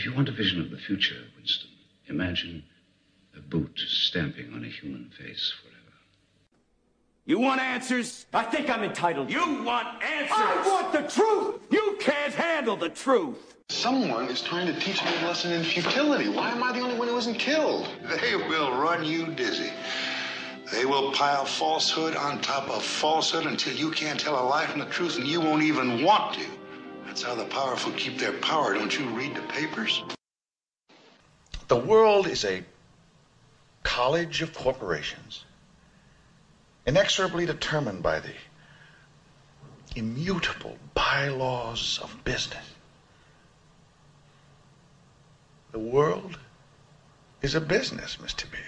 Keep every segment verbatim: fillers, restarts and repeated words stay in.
you want a vision of the future, Winston, imagine a boot stamping on a human face forever. You want answers? I think I'm entitled. You want answers? I want the truth! You can't handle the truth! Someone is trying to teach me a lesson in futility. Why am I the only one who isn't killed? They will run you dizzy. They will pile falsehood on top of falsehood until you can't tell a lie from the truth, and you won't even want to. That's how the powerful keep their power. Don't you read the papers? The world is a college of corporations, inexorably determined by the immutable bylaws of business. The world is a business, Mister Beale.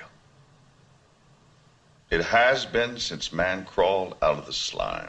It has been since man crawled out of the slime.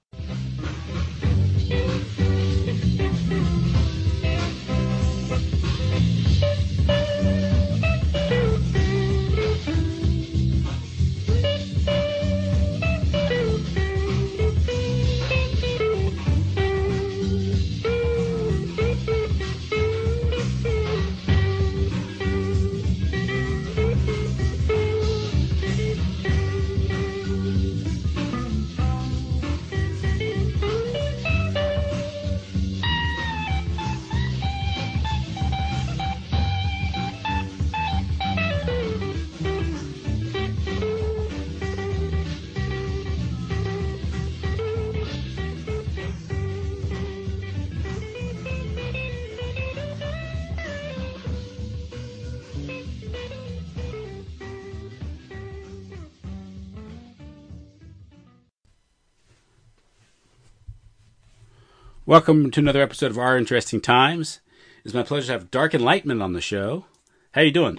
Welcome to another episode of Our Interesting Times. It's my pleasure to have Dark Enlightenment on the show. How you doing?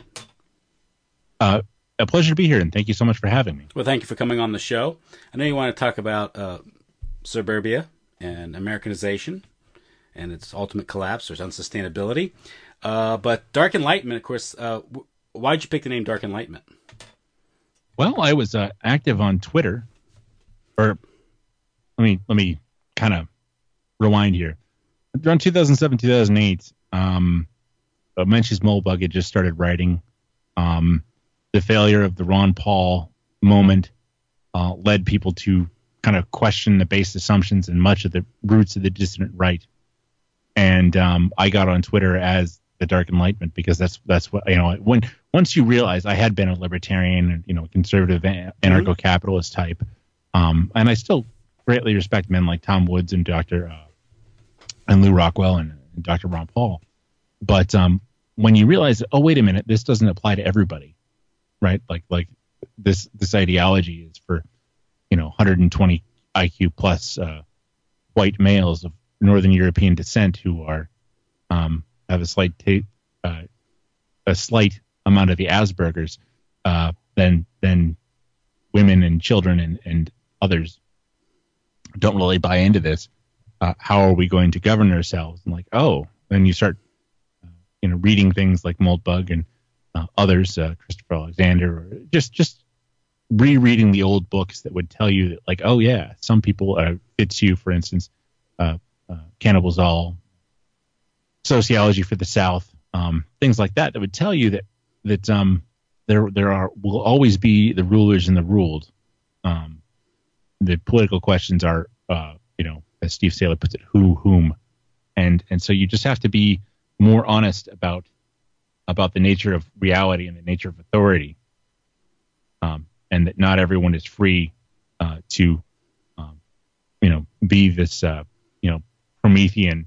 Uh, a pleasure to be here, and thank you so much for having me. Well, thank you for coming on the show. I know you want to talk about uh, suburbia and Americanization and its ultimate collapse or its unsustainability. Uh, but Dark Enlightenment, of course, uh, w- why'd you pick the name Dark Enlightenment? Well, I was uh, active on Twitter, or let me let me kind of rewind here. Around two thousand seven, two thousand eight, um, uh, Mencius Moldbug had just started writing. Um, the failure of the Ron Paul moment uh, led people to kind of question the base assumptions and much of the roots of the dissident right. And um, I got on Twitter as the Dark Enlightenment because that's that's what, you know, when once you realize I had been a libertarian and, you know, conservative anarcho-capitalist type, um, and I still greatly respect men like Tom Woods and Doctor Uh, and Lou Rockwell and, and Doctor Ron Paul. But um, when you realize, oh, wait a minute, this doesn't apply to everybody, right? Like like this this ideology is for, you know, one hundred twenty I Q plus uh, white males of Northern European descent who are um, have a slight ta- uh, a slight amount of the Asperger's, uh, then then women and children and, and others don't really buy into this. Uh, how are we going to govern ourselves? And like, oh, then you start, uh, you know, reading things like Moldbug and uh, others, uh, Christopher Alexander, or just just rereading the old books that would tell you that, like, oh yeah, some people, uh, Fitzhugh, for instance, uh, uh, Cannibal Zoll, Sociology for the South, um, things like that, that would tell you that that um, there there are will always be the rulers and the ruled. Um, the political questions are, uh, you know, as Steve Saylor puts it, who, whom, and and so you just have to be more honest about about the nature of reality and the nature of authority, um, and that not everyone is free uh, to, um, you know, be this, uh, you know, Promethean,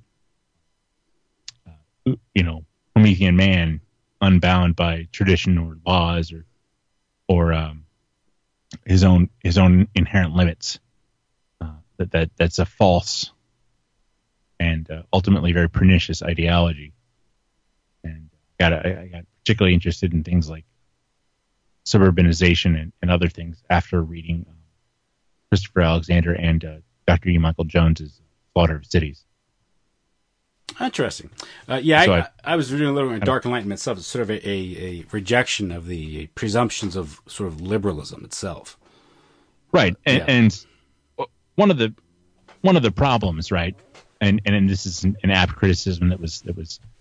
uh, you know, Promethean man unbound by tradition or laws or or um, his own his own inherent limits. That, that that's a false and uh, ultimately very pernicious ideology. And got I, I got particularly interested in things like suburbanization and, and other things after reading um, Christopher Alexander and uh, Doctor E. Michael Jones's Slaughter of Cities. Interesting. Uh, yeah, so I, I, I was reading a little bit of Dark Enlightenment itself. It's sort of a, a, a rejection of the presumptions of sort of liberalism itself. Right, and, yeah. and one of the one of the problems, right, and and, and this is an, an apt criticism that was that was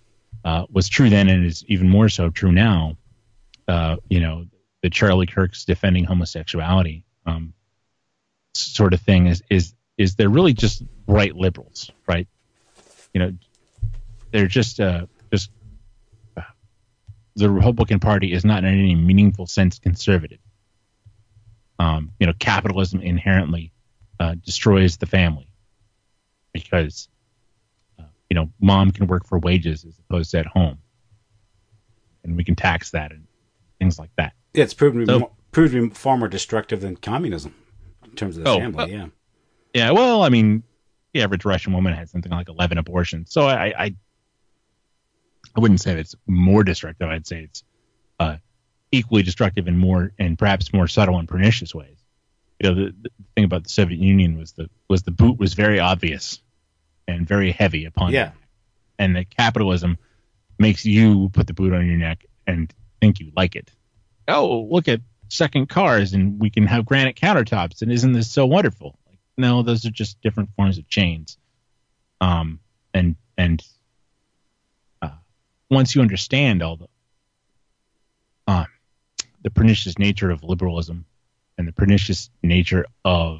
uh, was true then and is even more so true now. Uh, you know, the Charlie Kirk's defending homosexuality um, sort of thing is is is they're really just right liberals, right? You know, they're just uh, just uh, the Republican Party is not in any meaningful sense conservative. Um, you know, capitalism inherently uh, destroys the family because uh, you know mom can work for wages as opposed to at home, and we can tax that and things like that. Yeah, it's proven to be, So, more, proven to be far more destructive than communism in terms of the Oh, family. uh, yeah, Yeah, well, I mean, the average Russian woman had something like eleven abortions. So I, I, I wouldn't say it's more destructive. I'd say it's uh, equally destructive in more and perhaps more subtle and pernicious ways. You know, the, the thing about the Soviet Union was the was the boot was very obvious and very heavy upon yeah. you. And the capitalism makes you put the boot on your neck and think you like it. Oh, look at second cars and we can have granite countertops and isn't this so wonderful? Like, no, those are just different forms of chains. Um, and and uh, once you understand all the uh, the pernicious nature of liberalism and the pernicious nature of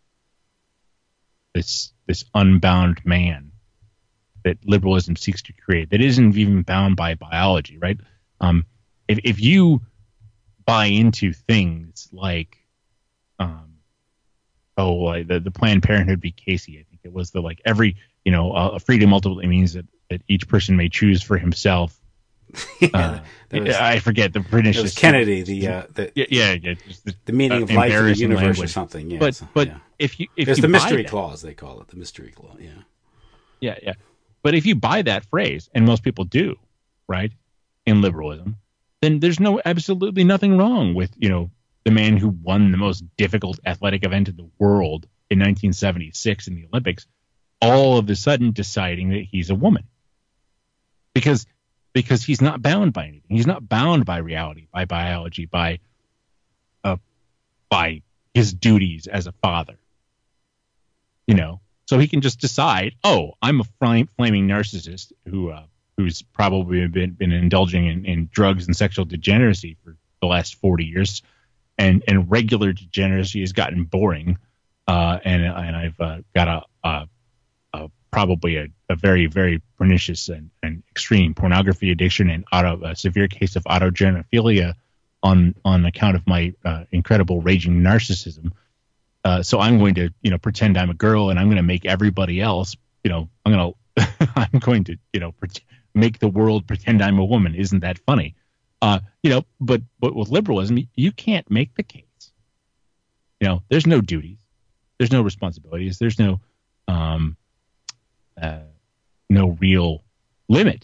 this this unbound man that liberalism seeks to create, that isn't even bound by biology, right? Um, if if you buy into things like, um, oh, like the, the Planned Parenthood v. Casey, I think it was the like every, you know, uh, a freedom ultimately means that, that each person may choose for himself. Uh, was, I forget the British. It was Kennedy, the, uh, the yeah, yeah, yeah just the, the meaning uh, of life in the universe language. or something. Yeah, but so, but yeah. if you if There's you the buy mystery that, clause, they call it the mystery clause. Yeah, yeah, yeah. But if you buy that phrase, and most people do, right, in liberalism, then there's no absolutely nothing wrong with, you know, the man who won the most difficult athletic event in the world in nineteen seventy-six in the Olympics, all of a sudden deciding that he's a woman. Because because he's not bound by anything. He's not bound by reality, by biology, by uh, by his duties as a father. You know, so he can just decide, oh, I'm a flam- flaming narcissist who uh, who's probably been, been indulging in, in drugs and sexual degeneracy for the last forty years, and, and regular degeneracy has gotten boring, uh, and and I've uh, got a, a, a probably a, a very very pernicious and, and extreme pornography addiction and auto a severe case of autogenophilia on on account of my uh, incredible raging narcissism. Uh, so I'm going to, you know, pretend I'm a girl, and I'm going to make everybody else, you know, I'm going to, I'm going to, you know, pre- make the world pretend I'm a woman. Isn't that funny? Uh, you know, but but with liberalism, you can't make the case. You know, there's no duties, there's no responsibilities, there's no, um, uh, no real limit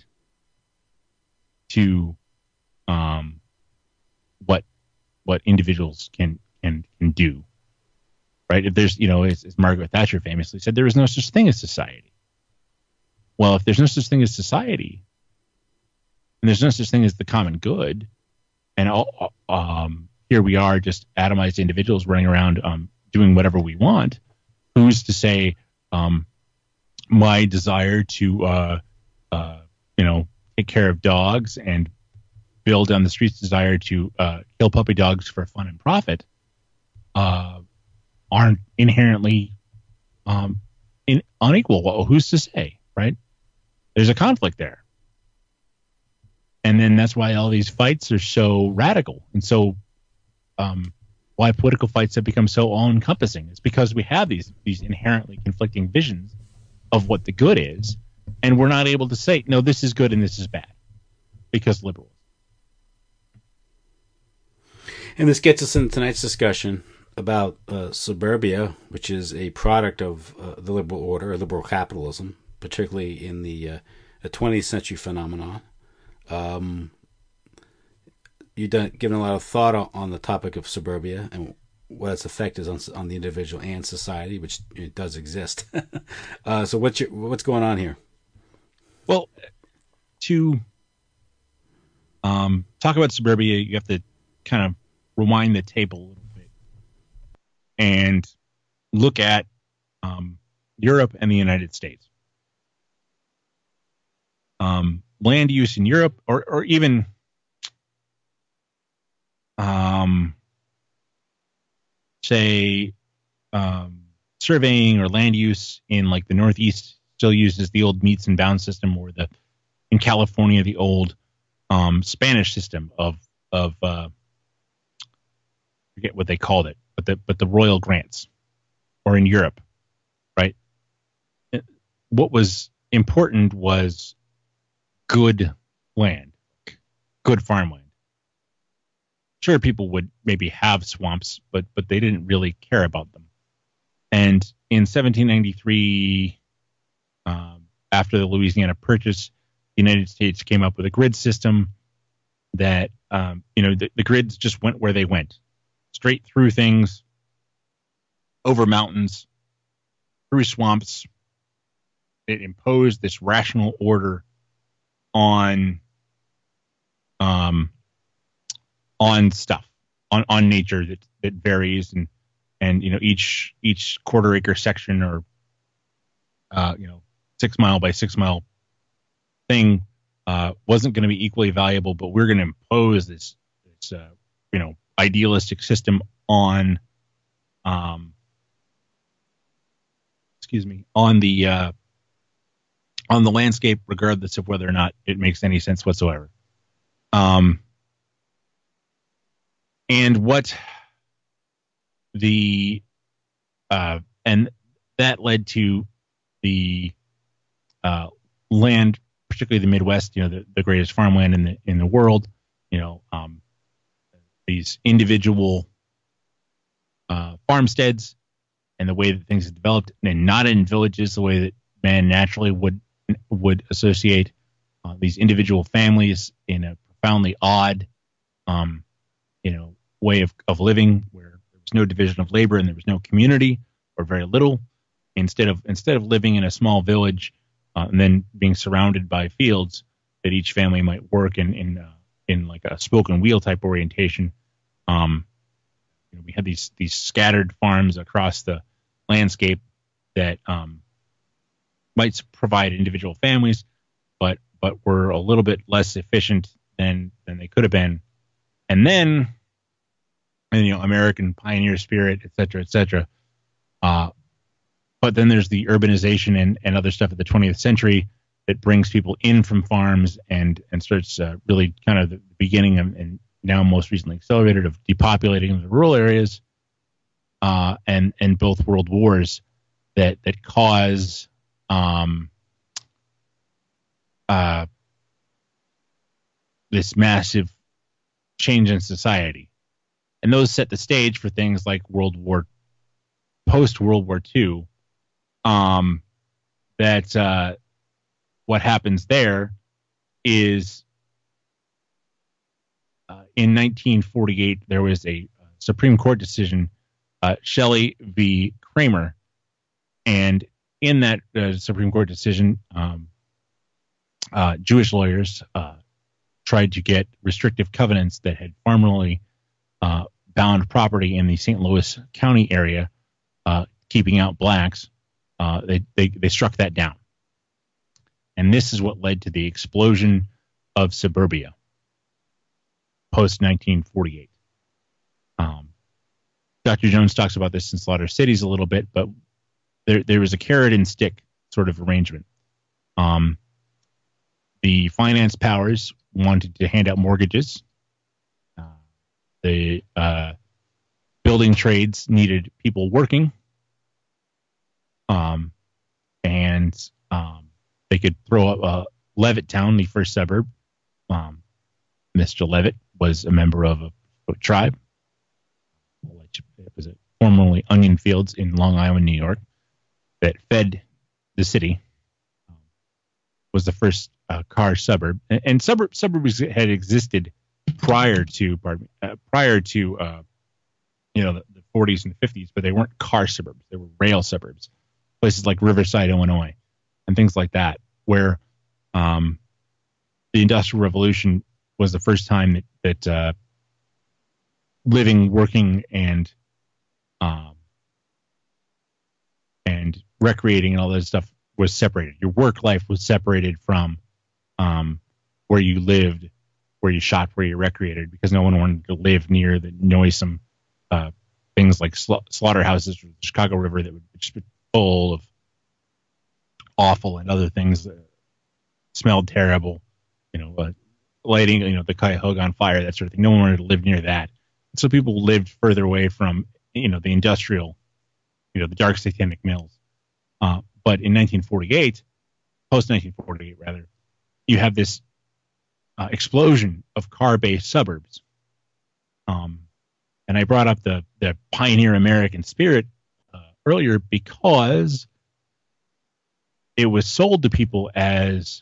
to, um, what what individuals can can can do. Right? If there's, you know, as, as Margaret Thatcher famously said, there is no such thing as society. Well, if there's no such thing as society, and there's no such thing as the common good, and all, um, here we are, just atomized individuals running around um, doing whatever we want, who's to say um, my desire to, uh, uh, you know, take care of dogs and build on the streets' desire to uh, kill puppy dogs for fun and profit, uh, aren't inherently um, in, unequal. Well, who's to say, right? There's a conflict there. And then that's why all these fights are so radical and so um, why political fights have become so all-encompassing. It's because we have these these inherently conflicting visions of what the good is, and we're not able to say, no, this is good and this is bad, because liberals. And this gets us into tonight's discussion about uh, suburbia, which is a product of uh, the liberal order, or liberal capitalism, particularly in the, uh, the twentieth century phenomenon. Um, you've done, given a lot of thought on the topic of suburbia and what its effect is on on the individual and society, which it does exist. uh, so what's your, what's going on here? Well, to um, talk about suburbia, you have to kind of rewind the table a little bit and look at um, Europe and the United States. Um, land use in Europe, or or even um, say um, surveying or land use in like the Northeast still uses the old meets and bounds system, or the in California the old um, Spanish system of of uh, I forget what they called it, but the but the royal grants, or in Europe, right? What was important was good land, good farmland. Sure, people would maybe have swamps, but but they didn't really care about them. And in seventeen ninety-three, um, after the Louisiana Purchase, the United States came up with a grid system that, um, you know, the, the grids just went where they went, straight through things, over mountains, through swamps. It imposed this rational order on um, on stuff, on, on nature that, that varies, and and you know each each quarter acre section, or uh, you know six mile by six mile thing uh, wasn't going to be equally valuable, but we're going to impose this this uh, you know idealistic system on um excuse me on the uh, on the landscape, regardless of whether or not it makes any sense whatsoever. Um, and what the, uh, and that led to the uh, land, particularly the Midwest, you know, the, the greatest farmland in the in the world, you know, um, these individual uh, farmsteads, and the way that things have developed, and not in villages the way that man naturally would would associate uh, these individual families in a profoundly odd, um, you know, way of, of living, where there was no division of labor and there was no community, or very little. Instead of instead of living in a small village uh, and then being surrounded by fields that each family might work in in uh, in like a spoke and wheel type orientation, um, you know, we had these these scattered farms across the landscape that um, might provide individual families, but but were a little bit less efficient than than they could have been. And then, and, you know, American pioneer spirit, et cetera, et cetera. Uh, but then there's the urbanization and, and other stuff of the twentieth century that brings people in from farms and and starts uh, really kind of the beginning of, and now most recently accelerated, of depopulating the rural areas, uh, and and both world wars that that cause um, uh, this massive change in society, and those set the stage for things like World War, post World War Two. Um, that uh, what happens there is uh, in nineteen forty-eight there was a Supreme Court decision, uh, Shelley v. Kramer, and in that uh, Supreme Court decision, um, uh, Jewish lawyers uh, tried to get restrictive covenants that had formerly uh, bound property in the Saint Louis County area, uh, keeping out blacks. Uh, they, they they struck that down, and this is what led to the explosion of suburbia post nineteen forty-eight. Um, Doctor Jones talks about this in Slaughter Cities a little bit, but there there was a carrot and stick sort of arrangement. Um, the finance powers wanted to hand out mortgages. Uh, the uh, building trades needed people working. Um, and um, they could throw up uh, Levittown, the first suburb. Um, Mister Levitt was a member of a, a tribe. It was a, formerly Onion Fields in Long Island, New York, that fed the city. Um, was the first uh, car suburb, and, and suburb suburbs had existed prior to pardon me, uh, prior to uh, you know the, the forties and fifties, but they weren't car suburbs; they were rail suburbs. Places like Riverside, Illinois, and things like that, where um, the Industrial Revolution was the first time that, that uh, living, working, and um, and recreating and all that stuff was separated. Your work life was separated from um, where you lived, where you shot, where you recreated, because no one wanted to live near the noisome uh, things like sla- slaughterhouses or the Chicago River that would just be full of awful and other things that smelled terrible, you know, uh, lighting, you know, the Cuyahoga on fire, that sort of thing. No one wanted to live near that. So people lived further away from, you know, the industrial, you know, the dark satanic mills. Uh, but in nineteen forty-eight, post nineteen forty-eight rather, you have this uh, explosion of car-based suburbs. Um, and I brought up the the pioneer American spirit uh, earlier because it was sold to people as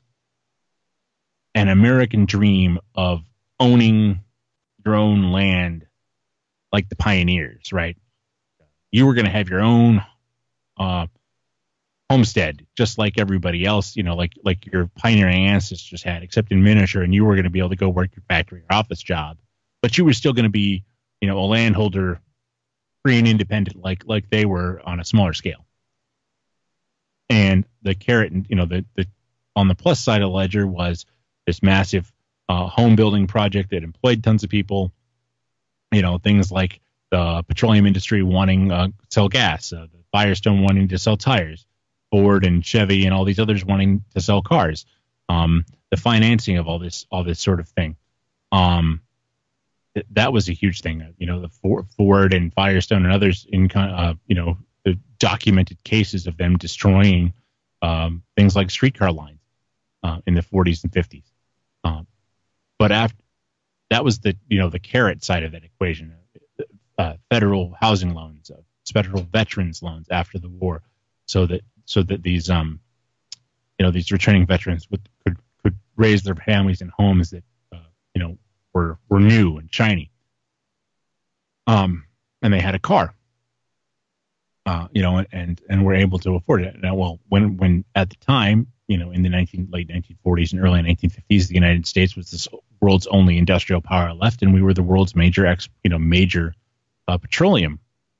an American dream of owning your own land, like the pioneers, right? You were going to have your own uh, homestead, just like everybody else, you know, like like your pioneering ancestors had, except in miniature, and you were going to be able to go work your factory or office job, but you were still going to be, you know, a landholder, free and independent, like like they were on a smaller scale. And the carrot, you know, the the on the plus side of the ledger was this massive uh, home building project that employed tons of people. You know, things like the petroleum industry wanting uh, to sell gas, uh, the Firestone wanting to sell tires, Ford and Chevy and all these others wanting to sell cars. Um, the financing of all this, all this sort of thing. Um, th- that was a huge thing. You know, the Ford, Ford and Firestone and others in, uh, you know, the documented cases of them destroying um, things like streetcar lines uh, in the forties and fifties. Um, but after that was the, you know, the carrot side of that equation. Uh, federal housing loans, uh, federal veterans loans after the war, so that so that these um, you know, these returning veterans would could could raise their families in homes that uh, you know were were new and shiny. Um, and they had a car. Uh, you know, and and were able to afford it. Now, well, when when at the time, you know, in the nineteen late nineteen forties and early nineteen fifties, the United States was the world's only industrial power left, and we were the world's major ex, you know, major uh, petroleum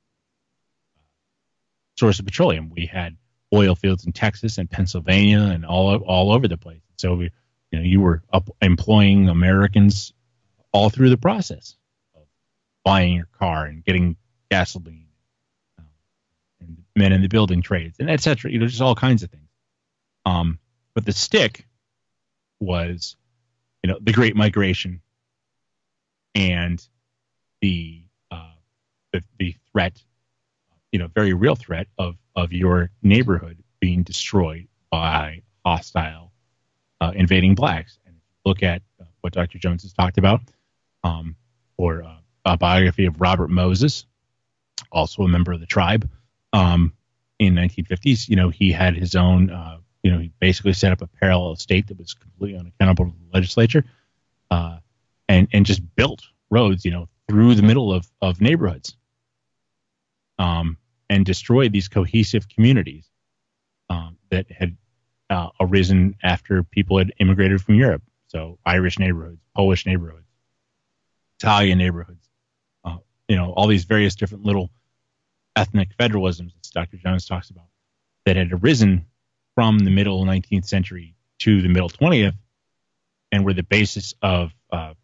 source of petroleum. We had oil fields in Texas and Pennsylvania and all all over the place. So we, you know, you were up employing Americans all through the process of buying your car and getting gasoline, um, and men in the building trades, and et cetera. You know, just all kinds of things. Um, but the stick was, you know, the Great Migration and the uh, the, the threat, you know, very real threat of of your neighborhood being destroyed by hostile uh, invading blacks. And look at uh, what Doctor Jones has talked about, um, or uh, a biography of Robert Moses, also a member of the tribe. Um, in nineteen fifties, you know, he had his own. Uh, You know, he basically set up a parallel state that was completely unaccountable to the legislature, uh, and and just built roads, you know, through the middle of of neighborhoods, um, and destroyed these cohesive communities um, that had uh, arisen after people had immigrated from Europe. So Irish neighborhoods, Polish neighborhoods, Italian neighborhoods, uh, you know, all these various different little ethnic federalisms that Doctor Jones talks about that had arisen from the middle nineteenth century to the middle twentieth, and were the basis of uh,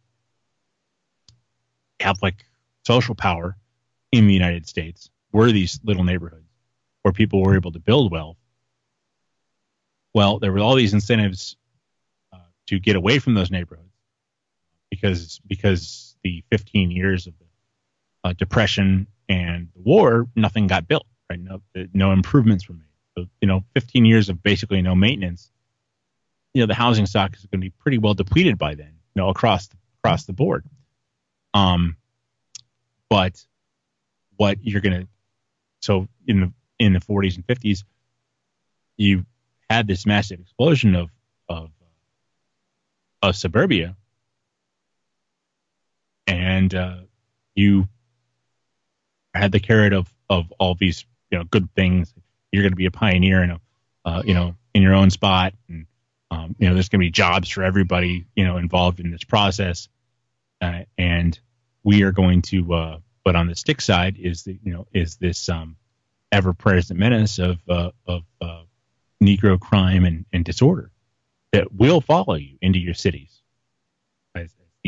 Catholic social power in the United States, were these little neighborhoods where people were able to build wealth. Well, there were all these incentives uh, to get away from those neighborhoods because because the fifteen years of the uh, Depression and the war, nothing got built, right? No, no improvements were made. So, you know, fifteen years of basically no maintenance, you know, the housing stock is going to be pretty well depleted by then, you know, across the, across the board. Um, but what you're going to, so in the, in the forties and fifties, you had this massive explosion of, of, of suburbia, and uh, you had the carrot of, of all these, you know, good things. You're going to be a pioneer in a, uh, you know, in your own spot, and um, you know, there's going to be jobs for everybody, you know, involved in this process, uh, and we are going to. Uh, but on the stick side is the, you know, is this um, ever-present menace of uh, of uh, Negro crime and, and disorder that will follow you into your cities,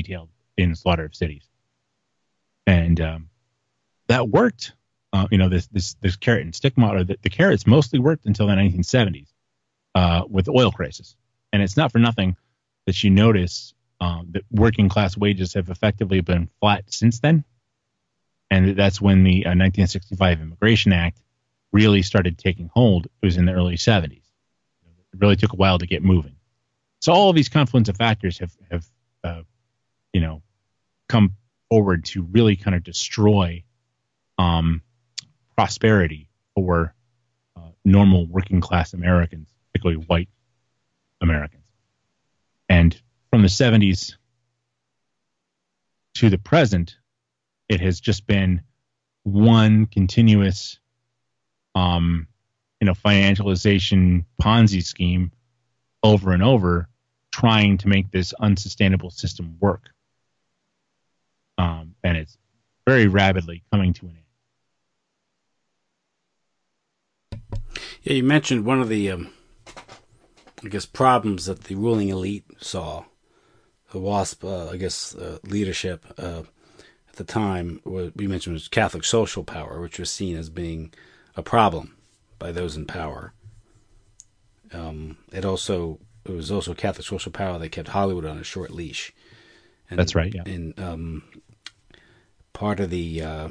detailed in Slaughter of Cities, and um, that worked. Uh, you know, this this this carrot and stick model. The, the carrots mostly worked until the nineteen seventies uh, with the oil crisis, and it's not for nothing that you notice um, that working class wages have effectively been flat since then, and that's when the uh, nineteen sixty-five Immigration Act really started taking hold. It was in the early seventies. It really took a while to get moving. So all of these confluence of factors have have uh, you know come forward to really kind of destroy um, prosperity for uh, normal working class Americans, particularly white Americans. And from the seventies to the present, it has just been one continuous, um, you know, financialization Ponzi scheme over and over, trying to make this unsustainable system work. Um, and it's very rapidly coming to an end. Yeah, you mentioned one of the, um, I guess, problems that the ruling elite saw, the WASP, uh, I guess, uh, leadership uh, at the time, what we mentioned was Catholic social power, which was seen as being a problem by those in power. Um, it also it was also Catholic social power that kept Hollywood on a short leash. And, That's right. Yeah. And um, part of the uh,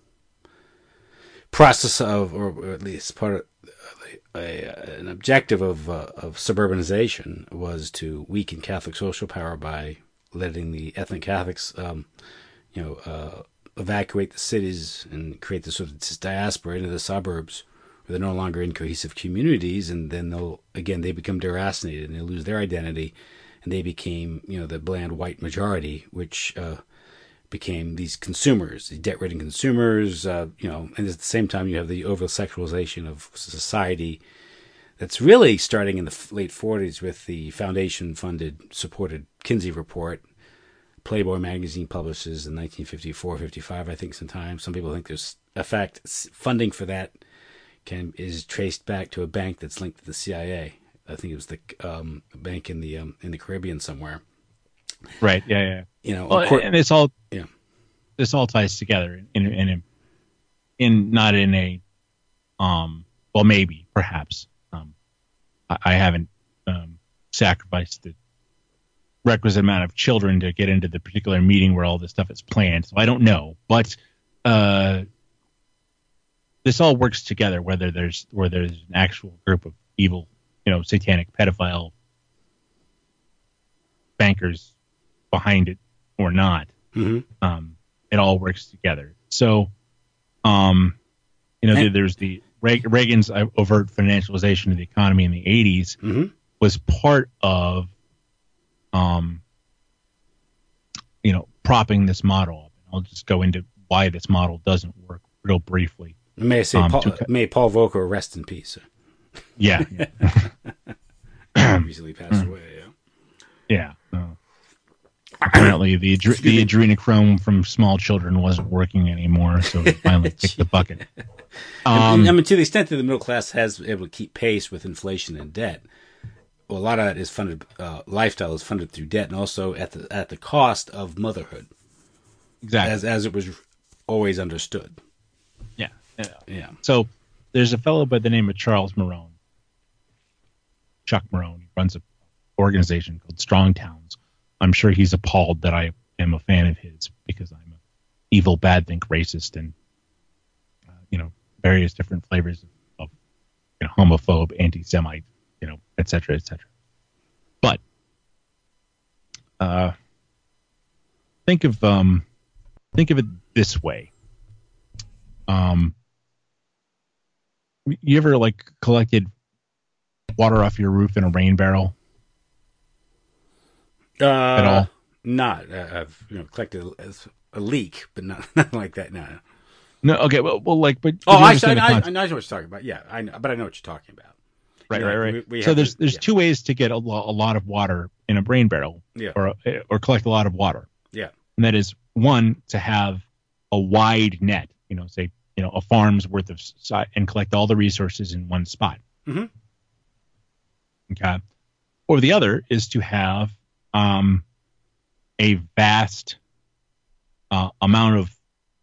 process of, or at least part of a, a, an objective of uh, of suburbanization was to weaken Catholic social power by letting the ethnic Catholics, um, you know, uh, evacuate the cities and create this sort of this diaspora into the suburbs, where they're no longer in cohesive communities, and then they'll again they become deracinated and they lose their identity, and they became, you know, the bland white majority, which uh, became these consumers, these debt-ridden consumers, uh, you know, and at the same time you have the over-sexualization of society that's really starting in the late forties with the foundation-funded, supported Kinsey Report. Playboy magazine publishes in nineteen fifty-four, fifty-five, I think sometimes. Some people think there's a fact funding for that can is traced back to a bank that's linked to the C I A. I think it was the um, bank in the um, in the Caribbean somewhere. Right. Yeah. Yeah. You know, well, course, and it's all yeah. This all ties together in in in, in not in a um. Well, maybe perhaps um, I, I haven't um, sacrificed the requisite amount of children to get into the particular meeting where all this stuff is planned, so I don't know. But uh, this all works together. Whether there's where there's an actual group of evil, you know, satanic pedophile bankers behind it or not, mm-hmm. um, it all works together. So, um, you know, and, there's the Reagan's overt financialization of the economy in the eighties mm-hmm. was part of, um, you know, propping this model up. I'll just go into why this model doesn't work real briefly. May I say, um, Paul, to, may Paul Volcker rest in peace. Yeah. yeah. Recently passed away. Yeah. Yeah. Uh, apparently, the adre- the adrenochrome from small children wasn't working anymore, so they finally kicked the bucket. Um, I mean, to the extent that the middle class has been able to keep pace with inflation and debt, well, a lot of that is funded. Uh, lifestyle is funded through debt, and also at the at the cost of motherhood. Exactly, as as it was always understood. Yeah. Yeah. Yeah. So there's a fellow by the name of Charles Marone. Chuck Marone. He runs an organization called Strong Towns. I'm sure he's appalled that I am a fan of his because I'm an evil, bad, think racist, and uh, you know, various different flavors of, of you know, homophobe, anti-Semite, you know, et cetera, et cetera. But uh, think of um, think of it this way. Um, you ever like collected water off your roof in a rain barrel? Uh, At all? Not. Uh, I've you know collected as a leak, but not, not like that. No. No. Okay. Well, well, like, but oh, I, I, I, I know what you're talking about. Yeah, I know, but I know what you're talking about. Right, you know, right, right. We, we so there's to, there's yeah. two ways to get a, lo- a lot of water in a rain barrel, yeah. or or collect a lot of water. Yeah. And that is one, to have a wide net. You know, say you know a farm's worth of si- and collect all the resources in one spot. Mm-hmm. Okay. Or the other is to have um, a vast uh, amount of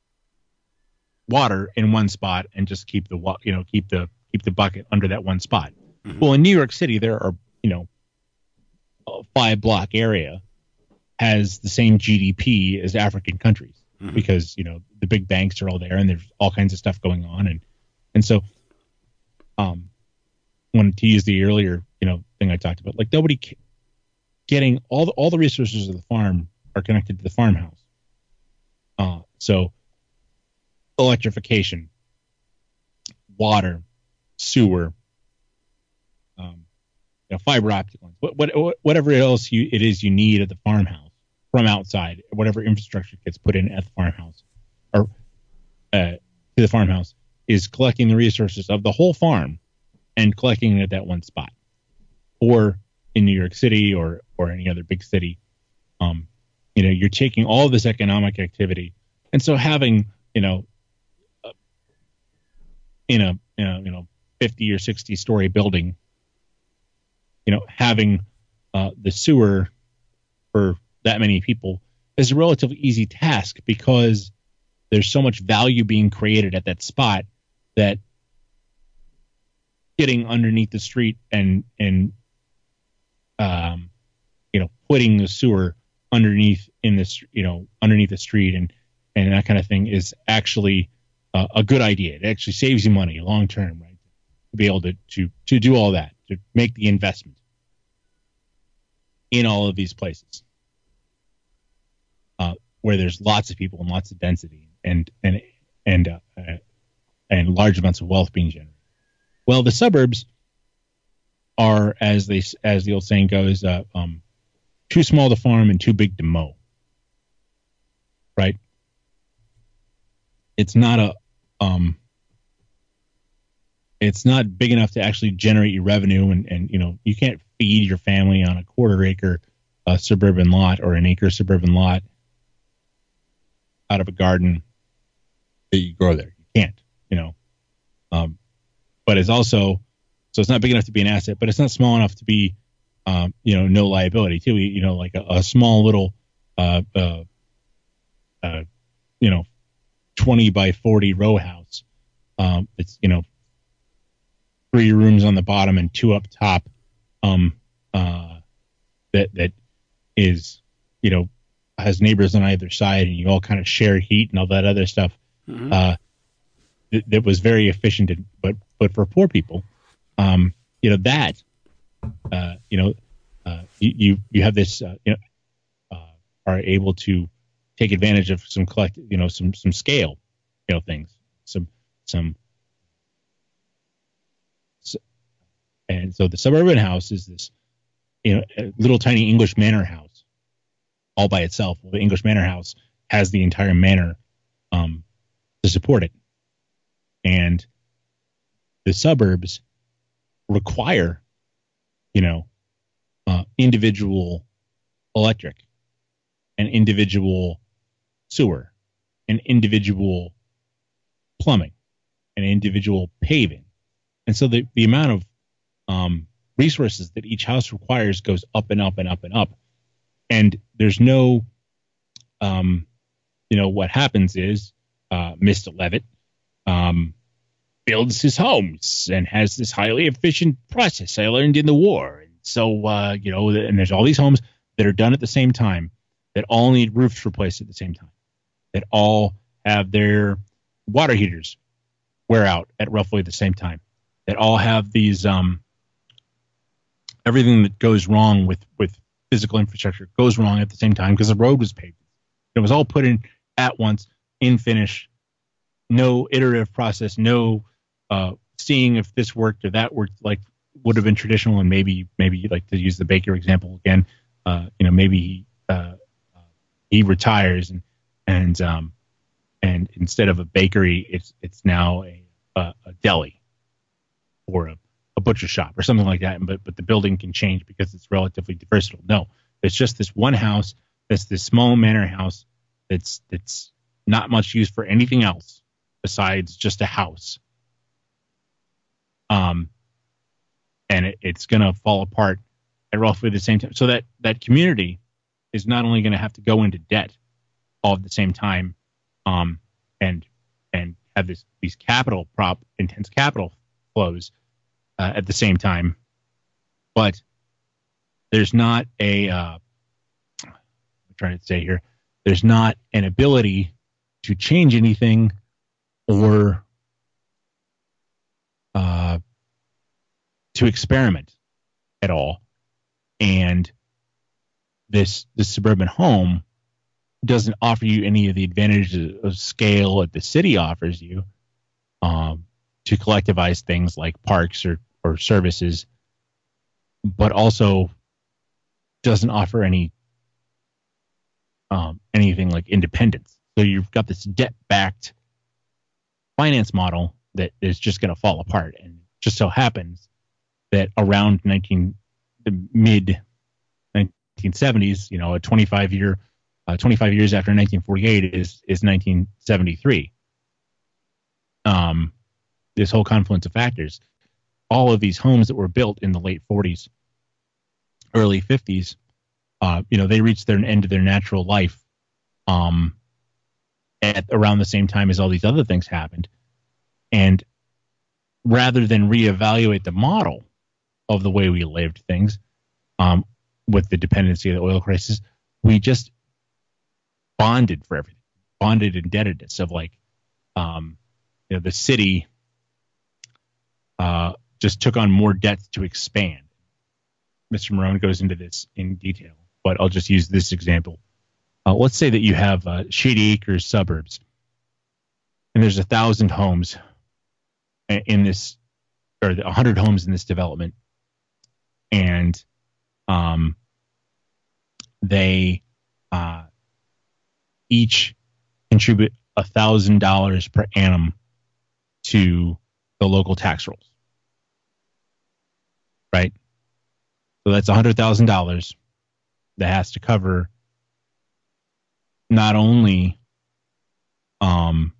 water in one spot and just keep the wa- you know keep the keep the bucket under that one spot. Mm-hmm. Well, in New York City, there are you know a five block area has the same G D P as African countries mm-hmm. because you know the big banks are all there and there's all kinds of stuff going on and and so um wanted to use the earlier you know thing I talked about, like nobody getting all the all the resources of the farm are connected to the farmhouse. Uh, so electrification, water, sewer, um, you know, fiber optic lines, what, what, whatever else you, it is you need at the farmhouse from outside, whatever infrastructure gets put in at the farmhouse or uh, to the farmhouse is collecting the resources of the whole farm and collecting it at that one spot. Or in New York City or or any other big city, um, you know, you're taking all of this economic activity, and so having you know, uh, in a you know, you know fifty or sixty story building, you know, having uh, the sewer for that many people is a relatively easy task because there's so much value being created at that spot that getting underneath the street and and um, you know, putting the sewer underneath in this, you know, underneath the street and, and that kind of thing is actually uh, a good idea. It actually saves you money long term, right? To be able to, to, to do all that, to make the investment in all of these places uh, where there's lots of people and lots of density and, and, and, uh, uh, and large amounts of wealth being generated. Well, the suburbs are, as they as the old saying goes, uh, um, too small to farm and too big to mow. Right? It's not a, um, it's not big enough to actually generate you revenue, and, and you know you can't feed your family on a quarter acre uh, suburban lot or an acre suburban lot out of a garden that you grow there. You can't, you know. Um, but it's also So it's not big enough to be an asset, but it's not small enough to be, um, you know, no liability too. You know, like a, a small little, uh, uh, uh, you know, twenty by forty row house. Um, it's you know, three rooms on the bottom and two up top. Um, uh, that that is, you know, has neighbors on either side, and you all kind of share heat and all that other stuff. Mm-hmm. Uh, that, that was very efficient, and, but but for poor people. Um, you know, that, uh, you know, uh, you, you, you have this, uh, you know, uh, are able to take advantage of some collect, you know, some, some scale, you know, things, some, some, so, and so the suburban house is this, you know, a little tiny English manor house all by itself. Well, the English manor house has the entire manor, um, to support it. And the suburbs require, you know, uh, individual electric, and individual sewer, and individual plumbing, and individual paving. And so the, the amount of um, resources that each house requires goes up and up and up and up. And there's no, um, you know, what happens is uh, Mister Levitt, um, builds his homes and has this highly efficient process I learned in the war. And so, uh, you know, and there's all these homes that are done at the same time, that all need roofs replaced at the same time, that all have their water heaters wear out at roughly the same time, that all have these, um, everything that goes wrong with, with physical infrastructure goes wrong at the same time because the road was paved. It was all put in at once, in finish, no iterative process, no uh, seeing if this worked or that worked, like would have been traditional. And maybe, maybe like to use the baker example again, uh, you know, maybe he, uh, he retires and, and, um, and instead of a bakery, it's, it's now a, a, a deli or a, a butcher shop or something like that. But, but the building can change because it's relatively versatile. No, it's just this one house. That's this small manor house. That's, that's not much used for anything else besides just a house. Um, and it, it's going to fall apart at roughly the same time. So that, that community is not only going to have to go into debt all at the same time, um, and and have this these capital prop intense capital flows uh, at the same time, but there's not a uh, I'm trying to say here, there's not an ability to change anything or uh, to experiment at all. And this this suburban home doesn't offer you any of the advantages of scale that the city offers you um, to collectivize things like parks or, or services, but also doesn't offer any um, anything like independence. So you've got this debt-backed finance model that is just going to fall apart. And it just so happens that around nineteen the mid nineteen seventies, you know, a twenty-five year, uh, twenty-five years after nineteen forty-eight is is nineteen seventy-three. Um, this whole confluence of factors, all of these homes that were built in the late forties, early fifties, uh, you know, they reached their end of their natural life, um, at around the same time as all these other things happened, and rather than reevaluate the model of the way we lived things, um, with the dependency of the oil crisis, we just bonded for everything, bonded indebtedness of like, um, you know, the city uh, just took on more debts to expand. Mister Marone goes into this in detail, but I'll just use this example. Uh, let's say that you have uh, Shady Acres suburbs, and there's a thousand homes in this, or a hundred homes in this development, and um, they uh, each contribute a thousand dollars per annum to the local tax rolls, right? So that's a hundred thousand dollars that has to cover not only um,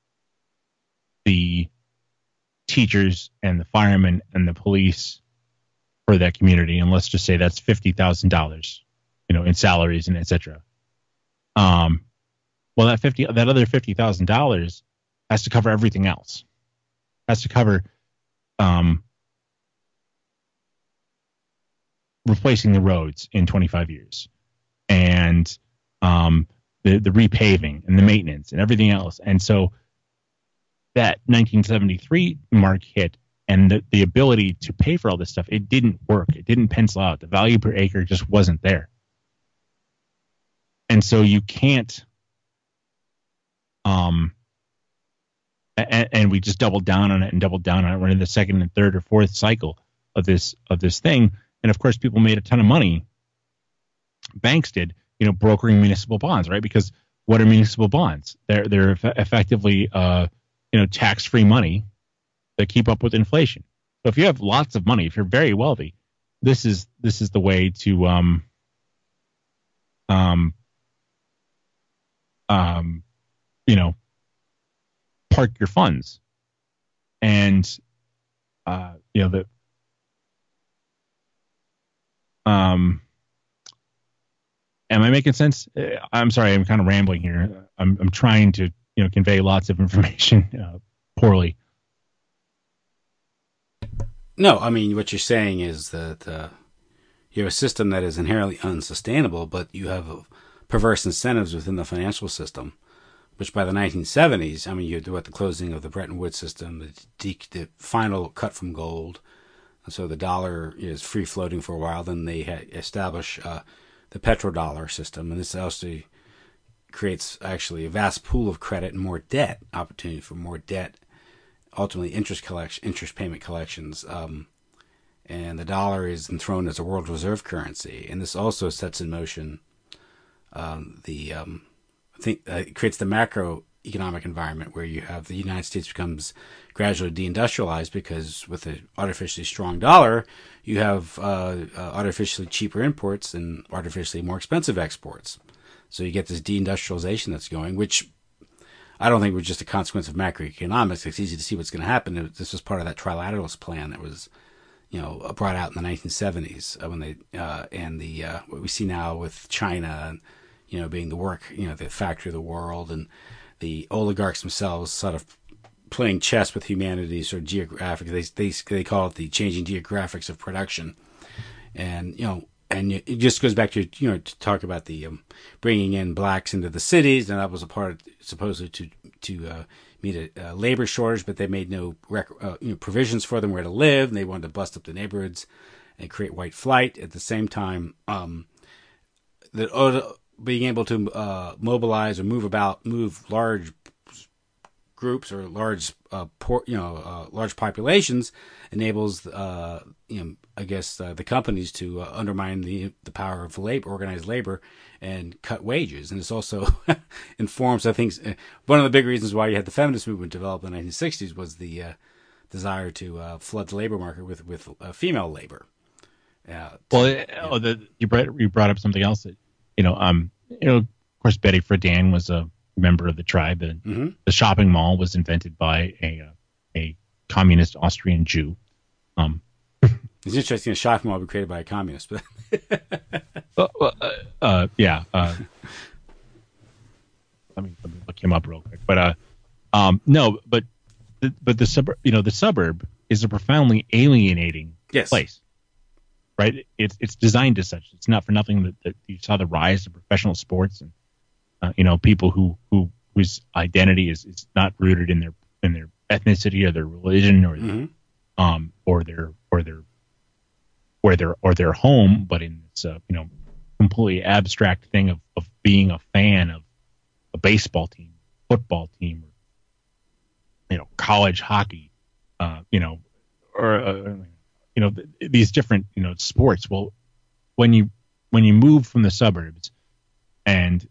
the teachers and the firemen and the police for that community, and let's just say that's fifty thousand dollars, you know, in salaries and et cetera. Um, well, that fifty, that other fifty thousand dollars has to cover everything else. Has to cover um, replacing the roads in twenty-five years, and um, the the repaving and the maintenance and everything else. And so that nineteen seventy-three mark hit, and the, the ability to pay for all this stuff, it didn't work. It didn't pencil out. The value per acre just wasn't there. And so you can't, um, and, and we just doubled down on it and doubled down on it. We're in the second and third or fourth cycle of this, of this thing. And of course, people made a ton of money. Banks did, you know, brokering municipal bonds, right? Because what are municipal bonds? They're, they're eff- effectively, uh, you know, tax-free money that keep up with inflation. So if you have lots of money, if you're very wealthy, this is this is the way to um um um you know, park your funds. And uh you know the um am I making sense? I'm sorry, I'm kind of rambling here. I'm I'm trying to, you know, convey lots of information uh, poorly. No, I mean, what you're saying is that uh, you have a system that is inherently unsustainable, but you have uh, perverse incentives within the financial system, which by the nineteen seventies, I mean, you do at the closing of the Bretton Woods system, the, de- the final cut from gold, and so the dollar is free floating for a while. Then they ha- establish uh, the petrodollar system, and this also creates actually a vast pool of credit and more debt, opportunity for more debt, ultimately interest collection, interest payment collections, um, and the dollar is enthroned as a world reserve currency. And this also sets in motion um, the um, I think uh, it creates the macroeconomic environment where you have the United States becomes gradually deindustrialized, because with an artificially strong dollar, you have uh, uh, artificially cheaper imports and artificially more expensive exports. So you get this deindustrialization that's going, which I don't think was just a consequence of macroeconomics. It's easy to see what's going to happen. This was part of that trilateralist plan that was, you know, brought out in the nineteen seventies uh, when they uh, and the uh, what we see now with China, and, you know, being the work, you know, the factory of the world, and the oligarchs themselves sort of playing chess with humanity, sort of geographic. They they they call it the changing geographics of production, and you know, and it just goes back to, you know, to talk about the um, bringing in blacks into the cities, and that was a part of, supposedly to to uh, meet a uh, labor shortage, but they made no rec- uh, you know, provisions for them where to live, and they wanted to bust up the neighborhoods and create white flight. At the same time, um, that uh, being able to uh, mobilize or move about, move large groups or large, uh, por- you know, uh, large populations enables, uh, you know, I guess uh, the companies to uh, undermine the the power of labor, organized labor, and cut wages. And this also informs, I think, one of the big reasons why you had the feminist movement develop in the nineteen sixties was the uh, desire to uh, flood the labor market with with uh, female labor. Uh, to, well, you know. oh, the, you brought you brought up something else that, you know, um, you know, of course, Betty Friedan was a member of the tribe. The, mm-hmm. the shopping mall was invented by a uh, a communist Austrian Jew. Um, it's interesting. A shopping mall be created by a communist, but uh, uh, uh, yeah. Uh, let me let me look him up real quick. But uh, um, no, but the, but the suburb, you know, the suburb is a profoundly alienating yes. place, right? It's it's designed as such. It's not for nothing that, that you saw the rise of professional sports and uh, you know, people who who whose identity is, is not rooted in their in their ethnicity or their religion or mm-hmm. their, um or their or their or their or their home, but in this uh, you know, completely abstract thing of, of being a fan of a baseball team, football team, or, you know, college hockey, uh, you know, or uh, you know, th- these different, you know, sports. Well, when you when you move from the suburbs and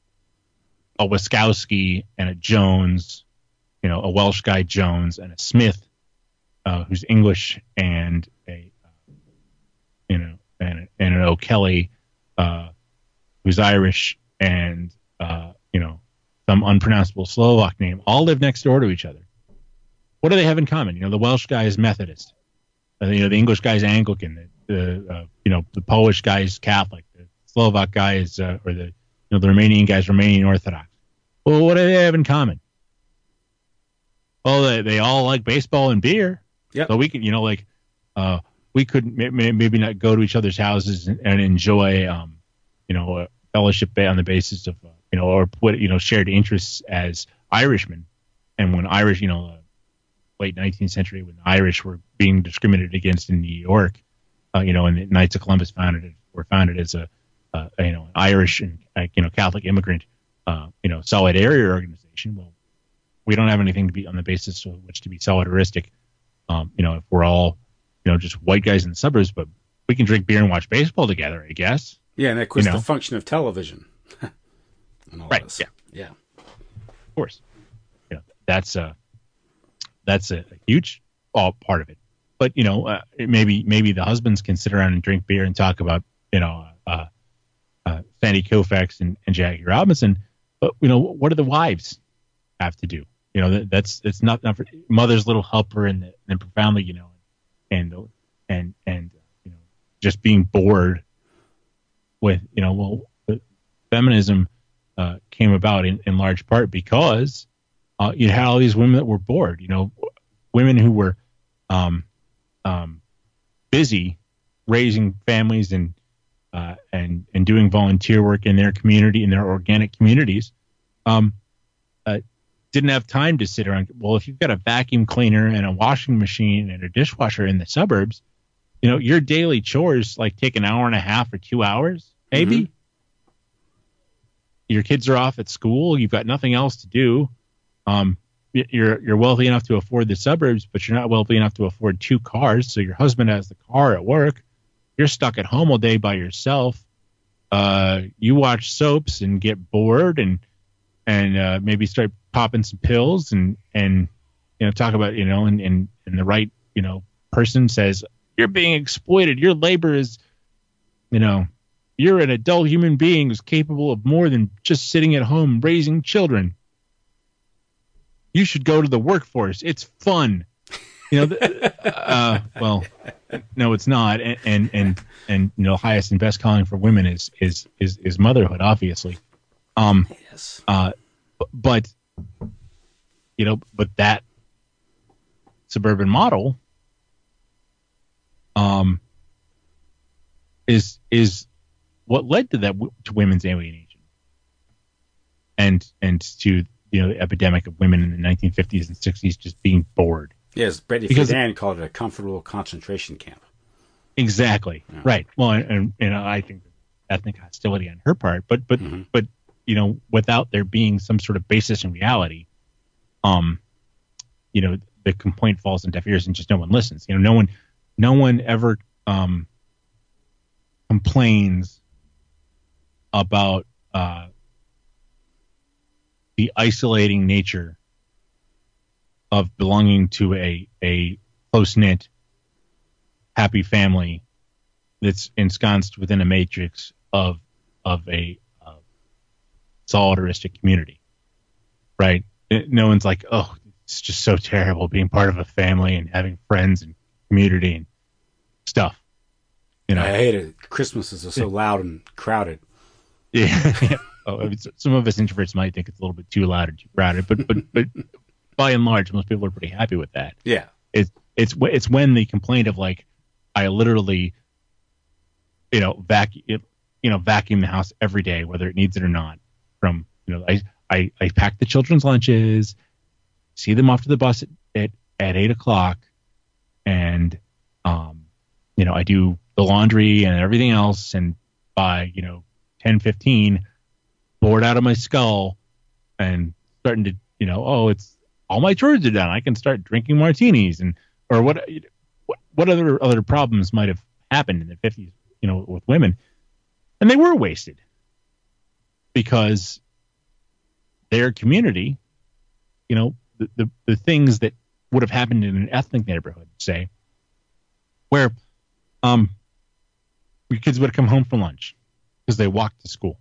a Wiskowski and a Jones, you know, a Welsh guy Jones and a Smith, uh, who's English, and a, uh, you know, and, and an O'Kelly, uh, who's Irish, and, uh, you know, some unpronounceable Slovak name, all live next door to each other. What do they have in common? You know, the Welsh guy is Methodist. Uh, you know, the English guy is Anglican. The, the uh, you know, the Polish guy is Catholic. The Slovak guy is, uh, or the, you know, the Romanian guy is Romanian Orthodox. Well, what do they have in common? Well, they, they all like baseball and beer. Yeah. So we can, you know, like, uh, we could may, maybe not go to each other's houses and, and enjoy, um, you know, a fellowship on the basis of, uh, you know, or put, you know, shared interests as Irishmen. And when Irish, you know, uh, late nineteenth century, when the Irish were being discriminated against in New York, uh, you know, and the Knights of Columbus founded were founded as a, uh, you know, an Irish and, uh, you know, Catholic immigrant, uh, you know, solidarity organization. Well, we don't have anything to be on the basis of which to be solidaristic. Um, you know, if we're all, you know, just white guys in the suburbs, but we can drink beer and watch baseball together, I guess. Yeah, and of course you know? the function of television. And all right. this. Yeah. Yeah. Of course. You know, that's a that's a huge all part of it. But you know, uh, maybe maybe the husbands can sit around and drink beer and talk about, you know, uh, uh, Fanny Koufax and, and Jackie Robinson. But you know, what do the wives have to do? You know, that, that's it's not, not for mother's little helper and and profoundly, you know, and and and you know, just being bored with, you know, well, feminism uh, came about in, in large part because uh, you had all these women that were bored, you know, women who were um, um, busy raising families and uh, and and doing volunteer work in their community, in their organic communities. Um, uh, didn't have time to sit around. Well, if you've got a vacuum cleaner and a washing machine and a dishwasher in the suburbs, you know, your daily chores like take an hour and a half or two hours, maybe. Mm-hmm. Your kids are off at school. You've got nothing else to do. Um, you're you're wealthy enough to afford the suburbs, but you're not wealthy enough to afford two cars. So your husband has the car at work. You're stuck at home all day by yourself. Uh, you watch soaps and get bored and and uh, maybe start popping some pills and, and you know, talk about, you know, and, and, and the right, you know, person says, you're being exploited. Your labor is, you know, you're an adult human being who's capable of more than just sitting at home raising children. You should go to the workforce. It's fun. You know, uh, well, No, it's not. And, and, and, and, you know, highest and best calling for women is, is, is, is motherhood, obviously. Um, Yes. uh, but, you know, but that suburban model, um, is, is what led to that, to women's alienation and, and to, you know, the epidemic of women in the nineteen fifties and sixties just being bored. Yes, Betty Because- Friedan called it a comfortable concentration camp. Exactly. Yeah. Right. Well, and, and you know, I think ethnic hostility on her part, but but Mhm. but you know, without there being some sort of basis in reality, um, you know, the complaint falls on deaf ears and just no one listens. You know, no one, no one ever um complains about uh the isolating nature of belonging to a a close knit, happy family that's ensconced within a matrix of of a uh, solidaristic community, right? No one's like, oh, it's just so terrible being part of a family and having friends and community and stuff. You know, I hate it. Christmases are so loud and crowded. yeah. Oh, I mean, some of us introverts might think it's a little bit too loud or too crowded, but but but by and large, most people are pretty happy with that. Yeah. It's it's wh- it's when the complaint of like, I literally, you know, vacuum, you know, vacuum the house every day, whether it needs it or not. From you know, I I, I pack the children's lunches, see them off to the bus at at, at eight o'clock, and um, you know, I do the laundry and everything else, and by you know ten fifteen, bored out of my skull, and starting to you know, oh, it's all my chores are done. I can start drinking martinis and or what what, what other other problems might have happened in the fifties, you know, with women, and they were wasted because their community, you know, the, the, the things that would have happened in an ethnic neighborhood, say, where um, your kids would have come home for lunch because they walked to school.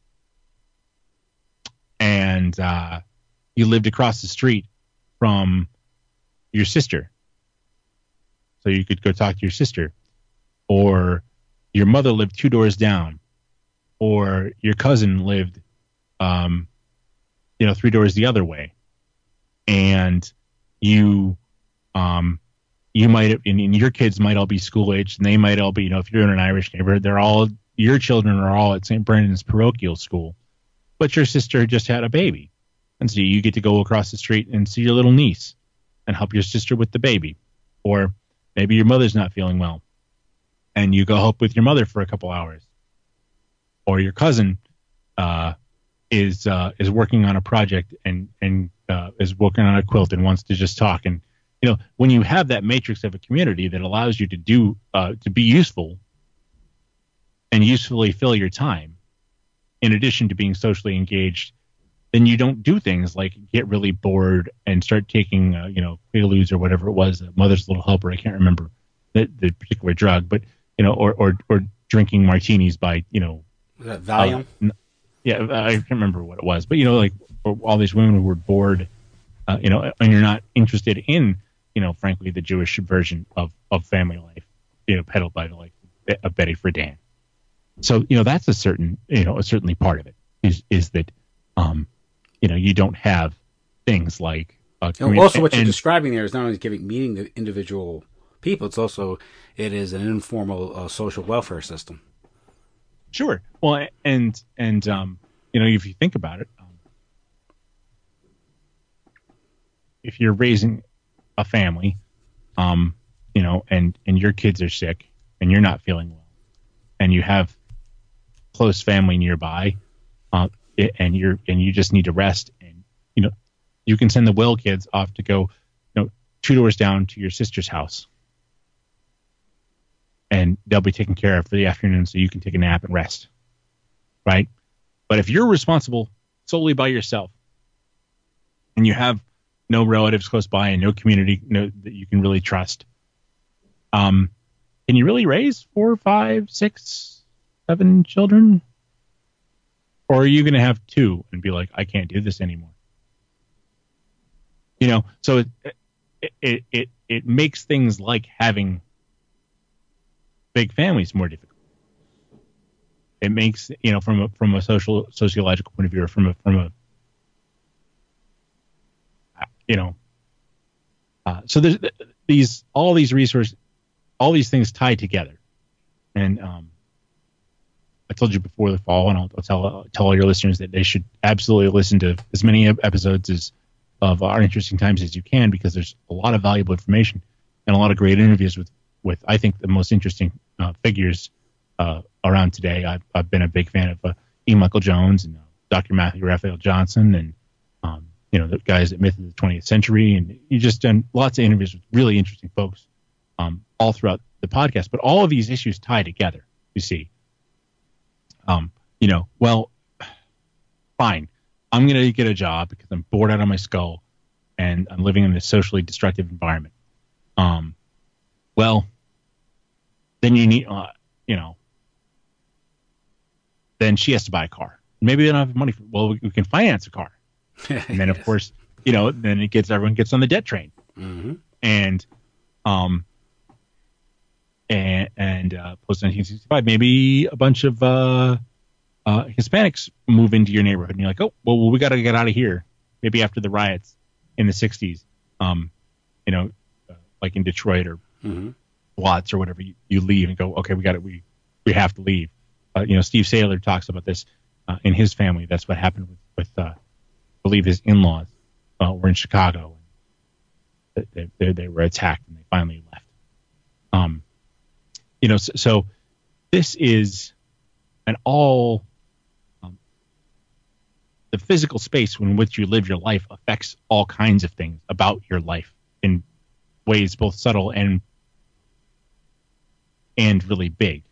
And uh, you lived across the street from your sister. So you could go talk to your sister. Or your mother lived two doors down. Or your cousin lived, um, you know, three doors the other way. And you, um, you might have, and, and your kids might all be school aged, and they might all be, you know, if you're in an Irish neighborhood, they're all, your children are all at Saint Brendan's parochial school. But your sister just had a baby. And so you get to go across the street and see your little niece and help your sister with the baby. Or maybe your mother's not feeling well, and you go help with your mother for a couple hours. Or your cousin uh, is uh, is working on a project and and uh, is working on a quilt and wants to just talk. And you know, when you have that matrix of a community that allows you to do uh, to be useful and usefully fill your time, in addition to being socially engaged, then you don't do things like get really bored and start taking, uh, you know, Quaaludes or whatever it was, Mother's Little Helper. I can't remember the, the particular drug, but you know, or or or drinking martinis by, you know, Was that Valium? Uh, yeah, I can't remember what it was, but you know, like all these women who were bored, uh, you know, and you're not interested in, you know, frankly, the Jewish version of of family life, you know, peddled by the like of Betty Friedan. So you know, that's a certain, you know, a certainly part of it is is that, um, you know, you don't have things like. Uh, And also, what you're and, describing there is not only giving meaning to individual people; it's also it is an informal uh, social welfare system. Sure. Well, and and um, you know, if you think about it, um, if you're raising a family, um, you know, and and your kids are sick and you're not feeling well, and you have close family nearby, uh, and you're and you just need to rest, and you know, you can send the well kids off to go, you know, two doors down to your sister's house, and they'll be taken care of for the afternoon, so you can take a nap and rest, right? But if you're responsible solely by yourself, and you have no relatives close by and no community no, that you can really trust, um, can you really raise four, five, six, seven children? Or are you going to have two and be like, I can't do this anymore? You know, so it it it it makes things like having big families more difficult. It makes, you know, from a, from a social, sociological point of view, or from a, from a, you know, uh, so there's these, all these resources, all these things tied together. And, um, I told you before the fall, and I'll, I'll tell, uh, tell all your listeners that they should absolutely listen to as many episodes as of Our Interesting Times as you can, because there's a lot of valuable information and a lot of great interviews with, with I think, the most interesting uh, figures uh, around today. I've, I've been a big fan of uh, E. Michael Jones and uh, Doctor Matthew Raphael Johnson, and um, you know, the guys at Myth of the twentieth Century, and you just done lots of interviews with really interesting folks um, all throughout the podcast. But all of these issues tie together. You see, um, you know, well, fine, I'm going to get a job because I'm bored out of my skull, and I'm living in this socially destructive environment. Um, well, then you need, uh, you know, then she has to buy a car. Maybe they don't have money for, well, we, we can finance a car. And then, yes. Of course, you know, then it gets, everyone gets on the debt train. Mm-hmm. And, um, and, and, uh, post nineteen sixty-five, maybe a bunch of, uh, uh, Hispanics move into your neighborhood and you're like, oh, well, we got to get out of here. Maybe after the riots in the sixties, um, you know, uh, like in Detroit or mm-hmm. Watts or whatever, you, you leave and go, okay, we got it. We, we have to leave. Uh, you know, Steve Saylor talks about this uh, in his family. That's what happened with, with uh, I believe his in-laws uh, were in Chicago. And they, they, they were attacked and they finally left. Um, you know, so, so this is an all, um, the physical space in which you live your life affects all kinds of things about your life in ways both subtle and and really big.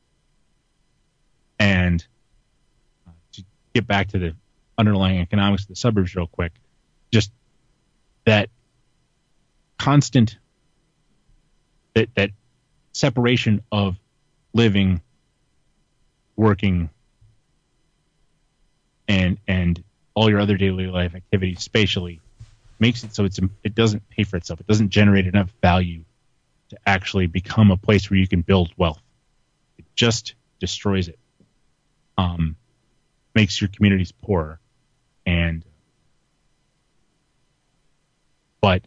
And uh, to get back to the underlying economics of the suburbs real quick, just that constant, that, that separation of living, working, and and all your other daily life activities spatially makes it so it's it doesn't pay for itself. It doesn't generate enough value to actually become a place where you can build wealth. It just destroys it. Um, makes your communities poorer, and but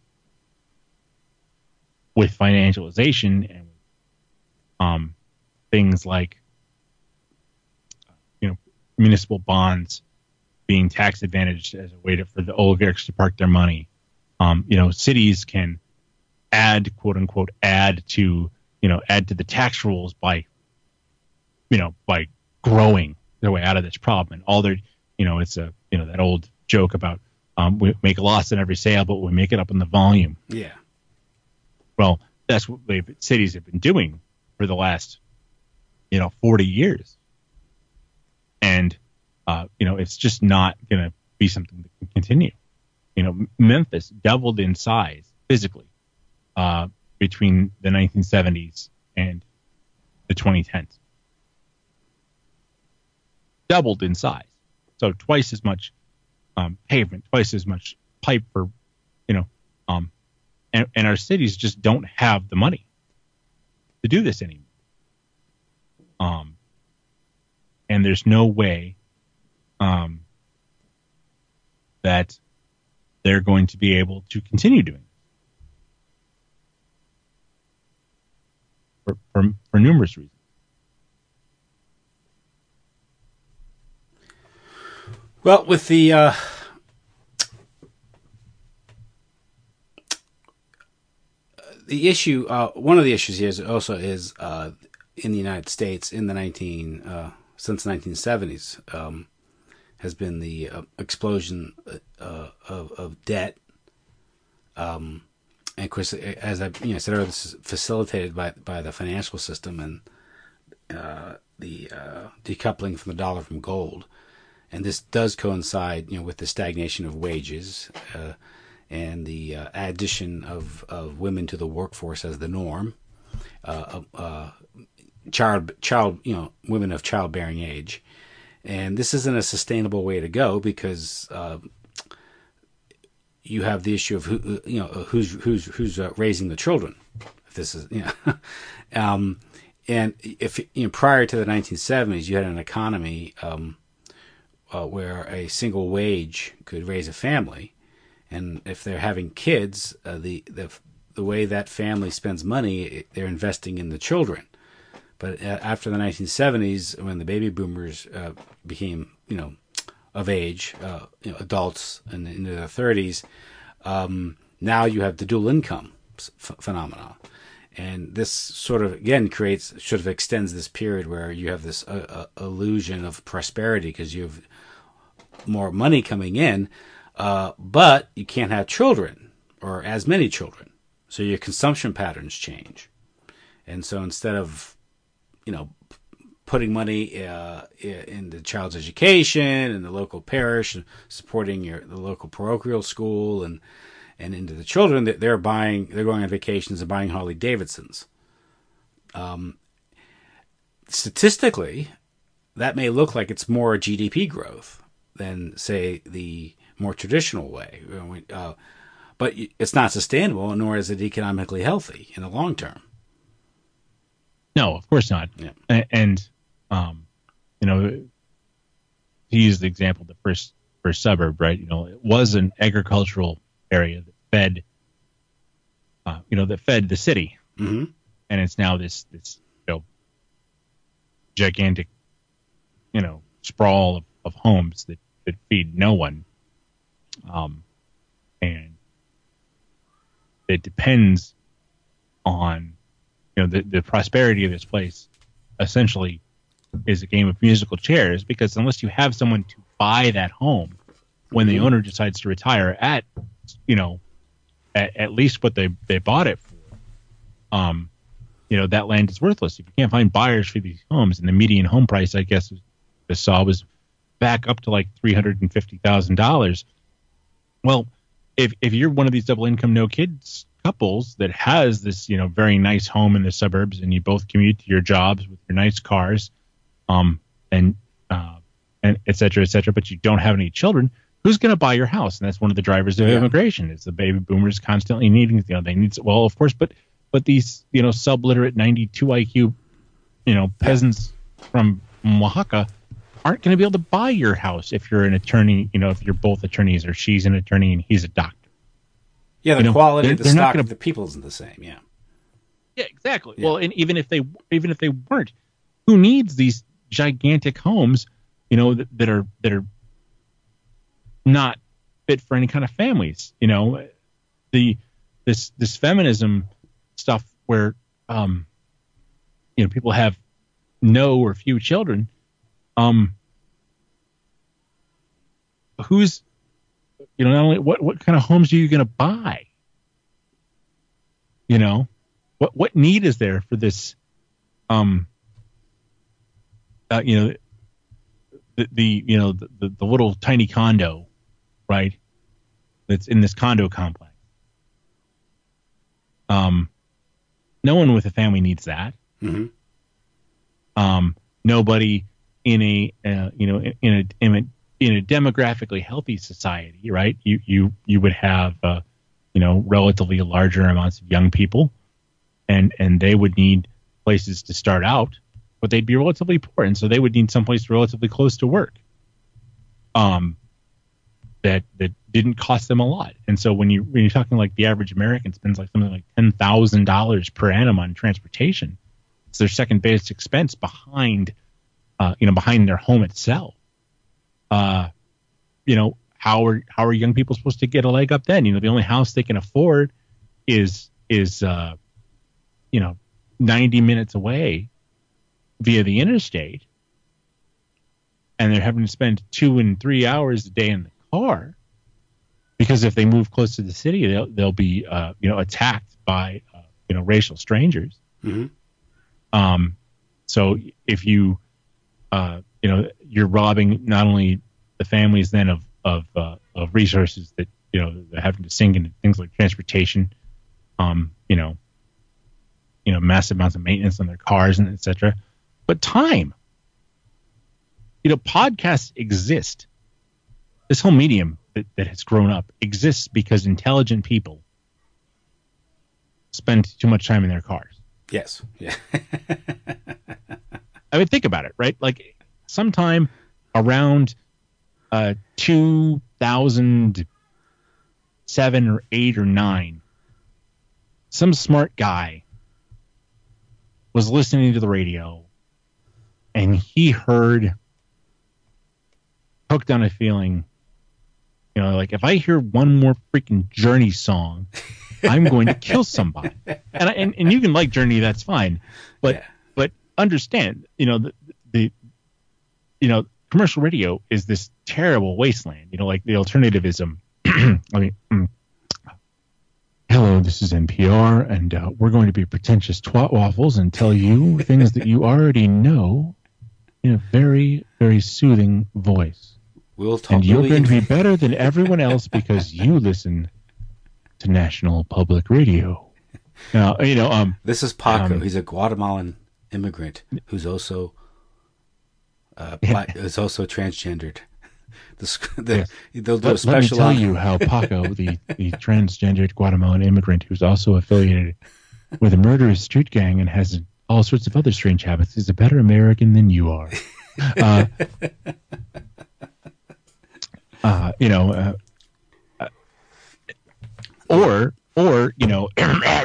with financialization and um, things like you know municipal bonds being tax advantaged as a way to, for the oligarchs to park their money, um, you know cities can add quote unquote add to you know add to the tax rolls by you know by growing their way out of this problem. And all their, you know, it's a, you know, that old joke about um, we make a loss in every sale, but we make it up in the volume. Yeah. Well, that's what they've, cities have been doing for the last, you know, forty years. And, uh, you know, it's just not going to be something that can continue. You know, Memphis doubled in size physically uh, between the nineteen seventies and the twenty tens. Doubled in size, so twice as much um, pavement, twice as much pipe for, you know, um, and, and our cities just don't have the money to do this anymore. Um, and there's no way um, that they're going to be able to continue doing it for, for, for numerous reasons. Well, with the uh, the issue, uh, one of the issues here is also is uh, in the United States in the nineteen uh, since the nineteen seventies um, has been the uh, explosion uh, of of debt, um, and of course, as I you know said earlier, this is facilitated by by the financial system and uh, the uh, decoupling from the dollar from gold. And this does coincide, you know, with the stagnation of wages uh, and the uh, addition of, of women to the workforce as the norm. Uh, uh, child, child, you know, women of childbearing age, and this isn't a sustainable way to go because uh, you have the issue of who, you know, who's who's who's uh, raising the children. If this is, you know, um, and if you know, prior to the nineteen seventies, you had an economy um, uh, where a single wage could raise a family, and if they're having kids, uh, the the the way that family spends money, they're investing in the children. But after the nineteen seventies, when the baby boomers uh, became, you know, of age, uh, you know, adults and into their thirties, um, now you have the dual income f- phenomena, and this sort of again creates, sort of extends this period where you have this uh, uh, illusion of prosperity because you have more money coming in, uh, but you can't have children or as many children, so your consumption patterns change, and so instead of you know, putting money uh, in the child's education and the local parish, and supporting your the local parochial school, and and into the children, that they're buying, they're going on vacations and buying Harley Davidsons. Um, statistically, that may look like it's more G D P growth than, say, the more traditional way, uh, but it's not sustainable, nor is it economically healthy in the long term. No, of course not. Yeah. And, and um, you know, to use the example, the first first suburb, right? You know, it was an agricultural area that fed, uh, you know, that fed the city, mm-hmm. and it's now this this you know gigantic, you know, sprawl of, of homes that, that feed no one, um, and it depends on. You know, the, the prosperity of this place essentially is a game of musical chairs, because unless you have someone to buy that home when the owner decides to retire at, you know, at, at least what they, they bought it for, um, you know, that land is worthless. If you can't find buyers for these homes, and the median home price, I guess, I saw was back up to like three hundred fifty thousand dollars. Well, if if you're one of these double income, no kids couples that has this, you know, very nice home in the suburbs, and you both commute to your jobs with your nice cars, um, and uh, and et cetera, et cetera, but you don't have any children, who's going to buy your house? And that's one of the drivers of yeah. immigration, is the baby boomers constantly needing, you know, they need, well, of course, but but these, you know, subliterate ninety-two I Q, you know, peasants from Oaxaca aren't going to be able to buy your house if you're an attorney, you know, if you're both attorneys, or she's an attorney and he's a doctor. Yeah, the you know, quality of the stock gonna, of the people isn't the same. Yeah. Yeah, exactly. Yeah. Well, and even if they even if they weren't, who needs these gigantic homes, you know, that, that are that are not fit for any kind of families? You know, the this this feminism stuff where um, you know, people have no or few children. Um, who's You know, not only what, what kind of homes are you going to buy? You know, what what need is there for this? Um, uh, you know, the, the you know the, the, the little tiny condo, right? That's in this condo complex. Um, no one with a family needs that. Mm-hmm. Um, nobody in a uh, you know in, in a in a in a demographically healthy society, right? You you you would have uh, you know relatively larger amounts of young people, and and they would need places to start out, but they'd be relatively poor, and so they would need someplace relatively close to work. Um, that that didn't cost them a lot, and so when you when you're talking like the average American spends like something like ten thousand dollars per annum on transportation, it's their second biggest expense behind, uh, you know, behind their home itself. Uh, you know, how are how are young people supposed to get a leg up then? You know, the only house they can afford is is uh, you know, ninety minutes away via the interstate, and they're having to spend two and three hours a day in the car, because if they move close to the city, they'll they'll be uh, you know attacked by uh, you know racial strangers. Mm-hmm. Um, so if you uh, you know you're robbing not only the families then of of uh, of resources that you know they're having to sink into things like transportation, um, you know, you know massive amounts of maintenance on their cars and et cetera, but time. You know, podcasts exist. This whole medium that, that has grown up exists because intelligent people spend too much time in their cars. Yes. Yeah. I mean, think about it, right? Like, sometime around uh, two thousand seven or eight or nine, some smart guy was listening to the radio, and he heard "Hooked on a Feeling." You know, like, if I hear one more freaking Journey song, I'm going to kill somebody. And, I, and and you can like Journey, that's fine, but Yeah. but understand, you know, the, the you know, commercial radio is this terrible wasteland. You know, like the alternativism. I mean, mm, hello, this is N P R, and uh, we're going to be pretentious twat waffles and tell you things that you already know in a very, very soothing voice. We'll talk. And you're really going to be better than everyone else because you listen to National Public Radio. Now, you know, um, This is Paco. Um, He's a Guatemalan immigrant who's also uh, Yeah. bi- is also transgendered. The, sc- the, Yes. They'll do a let, let me special tell on you how Paco, the, the transgendered Guatemalan immigrant who's also affiliated with a murderous street gang and has all sorts of other strange habits, is a better American than you are. Uh, uh, you know, uh, uh, or or you know,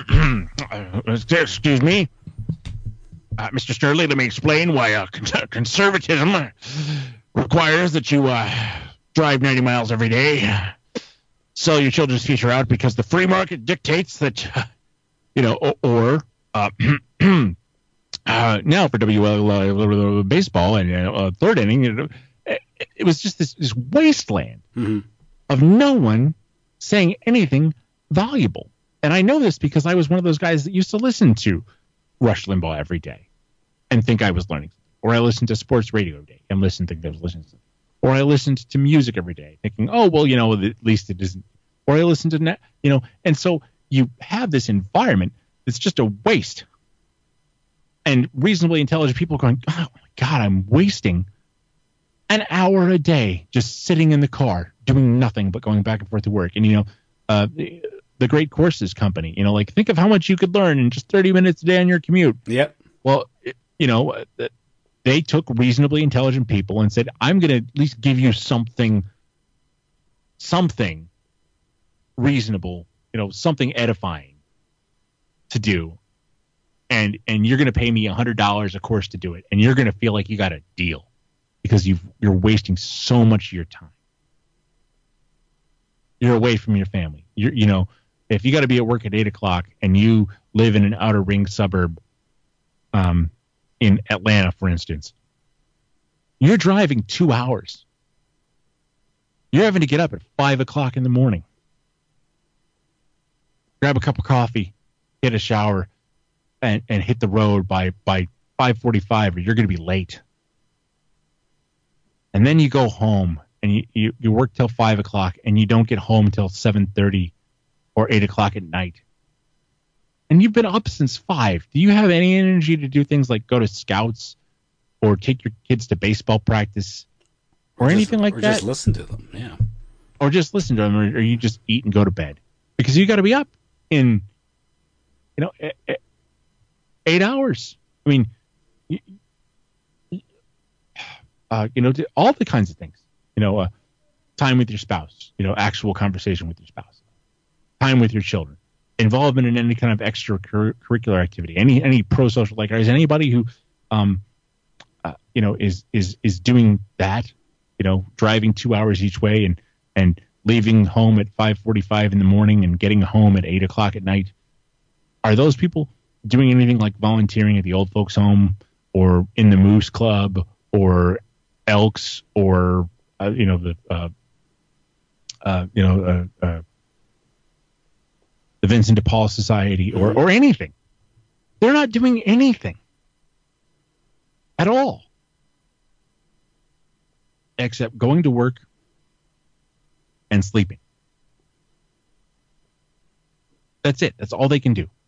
excuse me, uh, Mister Sterling, let me explain why uh, con- conservatism requires that you uh, drive ninety miles every day, sell your children's future out because the free market dictates that, uh, you know, or, or uh, uh, now for W L uh, baseball and uh, third inning, you know, it, it was just this, this wasteland Mm-hmm. of no one saying anything valuable. And I know this because I was one of those guys that used to listen to Rush Limbaugh every day and think I was learning. Or I listened to sports radio every day and listened to think I was listening to. Or I listened to music every day thinking, oh, well, you know, at least it isn't. Or I listened to, net, you know, and so you have this environment that's just a waste. And reasonably intelligent people going, oh, my God, I'm wasting an hour a day just sitting in the car doing nothing but going back and forth to work. And, you know, uh, the, the Great Courses Company, you know, like think of how much you could learn in just thirty minutes a day on your commute. Yep. Well, it, you know, uh, they took reasonably intelligent people and said, I'm going to at least give you something, something reasonable, you know, something edifying to do. And, and you're going to pay me a hundred dollars a course to do it. And you're going to feel like you got a deal because you've, you're wasting so much of your time. You're away from your family. You're, you know, if you got to be at work at eight o'clock and you live in an outer ring suburb, um, in Atlanta, for instance, you're driving two hours. You're having to get up at five o'clock in the morning, grab a cup of coffee, get a shower, and, and hit the road by, by five forty-five, or you're going to be late. And then you go home and you, you, you work till five o'clock and you don't get home till seven thirty or eight o'clock at night. And you've been up since five. Do you have any energy to do things like go to scouts or take your kids to baseball practice or, just- anything like or that? just listen to them. Yeah. Or just listen to them, or, or you just eat and go to bed? Because you got to be up in, you know, e- e- eight hours. I mean, y- y- uh, you know, to- all the kinds of things. You know, uh, time with your spouse. You know, actual conversation with your spouse. Time with your children. Involvement in any kind of extracurricular activity, any any pro-social, like is anybody who, um, uh, you know, is is is doing that, you know, driving two hours each way and and leaving home at five forty-five in the morning and getting home at eight o'clock at night. Are those people doing anything like volunteering at the old folks' home or in the Moose Club or Elks or uh, you know the uh, uh, you know uh, uh, the Vincent de Paul Society or, or anything? They're not doing anything at all except going to work and sleeping. That's it. That's all they can do.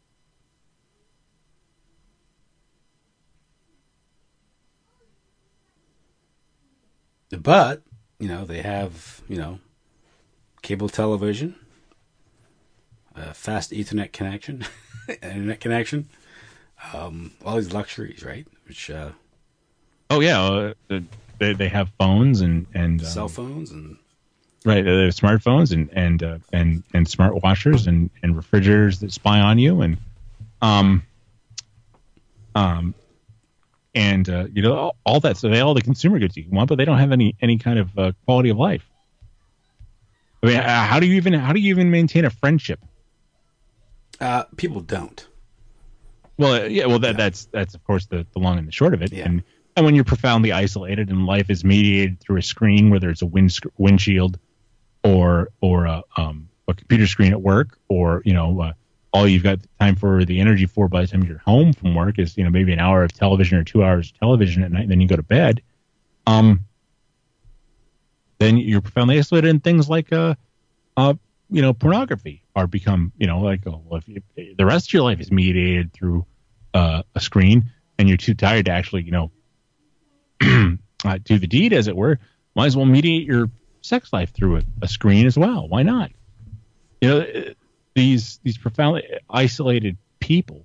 But, you know, they have, you know, cable television, a fast Ethernet connection, internet connection, um, all these luxuries, right? Which uh, Oh yeah, uh, they they have phones and and um, cell phones and right, they have smartphones and and uh, and and smart washers and and refrigerators that spy on you and um um and uh, you know all, all that. So they all the consumer goods you want, but they don't have any any kind of uh, quality of life. I mean, uh, how do you even how do you even maintain a friendship? uh, people don't. Well, uh, yeah, well that that's that's of course the, the long and the short of it. Yeah. And and when you're profoundly isolated and life is mediated through a screen, whether it's a wind sc- windshield or or a um a computer screen at work, or you know uh, all you've got time for the energy for by the time you're home from work is you know maybe an hour of television or two hours of television at night, and then you go to bed. Um, then you're profoundly isolated, and things like uh uh you know pornography are become you know like oh, well, if, if the rest of your life is mediated through uh, a screen, and you're too tired to actually you know uh, do the deed, as it were, might as well mediate your sex life through a, a screen as well. Why not? You know, these these profoundly isolated people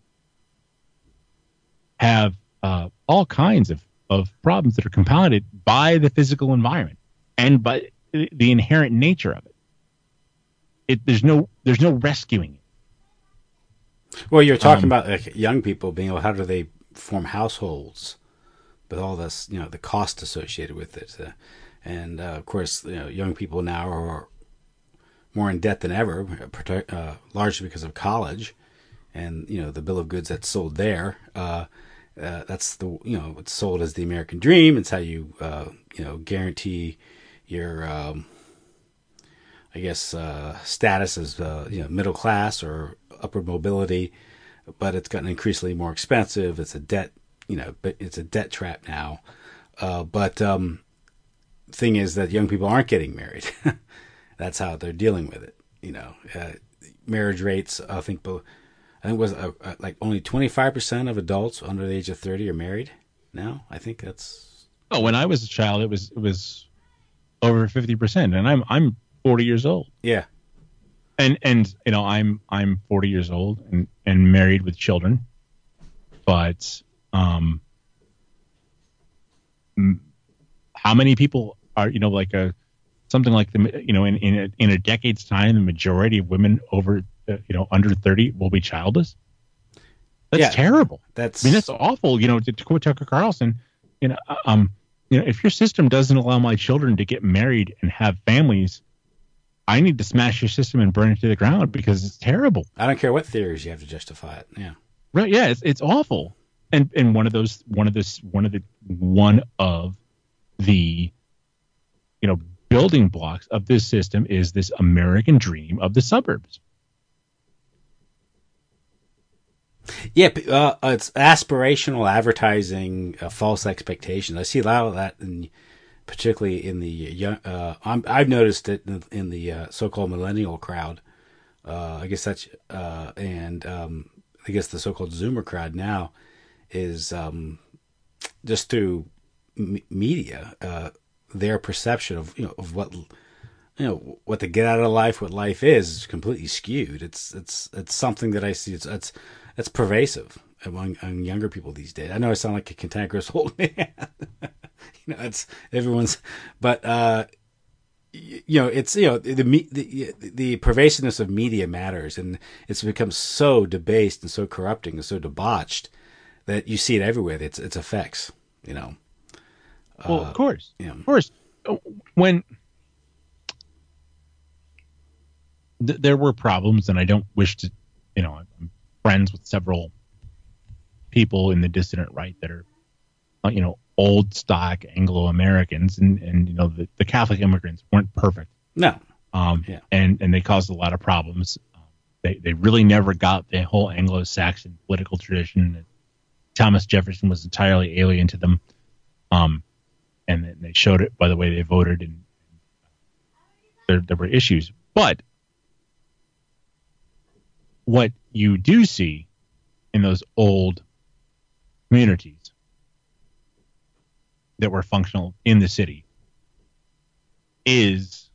have uh, all kinds of, of problems that are compounded by the physical environment and by the inherent nature of it. It there's no there's no rescuing it. Well, you're talking Um, about like, young people being able. How do they form households with all this, you know, the cost associated with it, uh, and uh, of course, you know, young people now are more in debt than ever, protect, uh, largely because of college, and you know the bill of goods that's sold there. Uh, uh, that's the you know it's sold as the American dream. It's how you uh, you know guarantee your um, I guess uh, status as uh, you know middle class or upward mobility, but it's gotten increasingly more expensive. It's a debt you know but it's a debt trap now. Uh, but um, thing is that young people aren't getting married. That's how they're dealing with it. You know, uh, marriage rates. I think, I think it was uh, uh, like only twenty-five percent of adults under the age of thirty are married now. I think that's. Oh, when I was a child, it was it was over fifty percent, and I'm I'm forty years old. Yeah. And and you know I'm I'm forty years old and, and married with children, but um, m- how many people are you know like a something like the you know in in a, in a decade's time the majority of women over uh, you know under thirty will be childless? That's Yeah. terrible. That's. I mean that's awful. You know to, to quote Tucker Carlson, you know um you know if your system doesn't allow my children to get married and have families, I need to smash your system and burn it to the ground because it's terrible. I don't care what theories you have to justify it. Yeah. Right? Yeah, it's it's awful. And and one of those one of this one of the one of the you know building blocks of this system is this American dream of the suburbs. Yeah, p- uh, it's aspirational advertising, uh, false expectations. I see a lot of that, in, particularly in the young. Uh, I'm, I've noticed it in, in the uh, so-called millennial crowd. Uh, I guess that's uh, and um, I guess the so-called Zoomer crowd now is um, just through m- media, uh, their perception of you know of what you know what to get out of life, what life is, is completely skewed. It's it's it's something that I see. It's it's it's pervasive among, among younger people these days. I know I sound like a cantankerous old man. You know, it's everyone's, but uh, y- you know, it's you know the, me- the the pervasiveness of media matters, and it's become so debased and so corrupting and so debauched that you see it everywhere. It's its effects. You know. Well, Uh, of course, yeah. of course. When th- there were problems, and I don't wish to, you know, I'm friends with several people in the dissident right that are, uh, you know, old stock Anglo-Americans, and and you know the, the Catholic immigrants weren't perfect. No. Um, Yeah. and and they caused a lot of problems. Um, they they really never got the whole Anglo-Saxon political tradition. Thomas Jefferson was entirely alien to them. Um, and then they showed it by the way they voted, and there there were issues. But what you do see in those old communities that were functional in the city is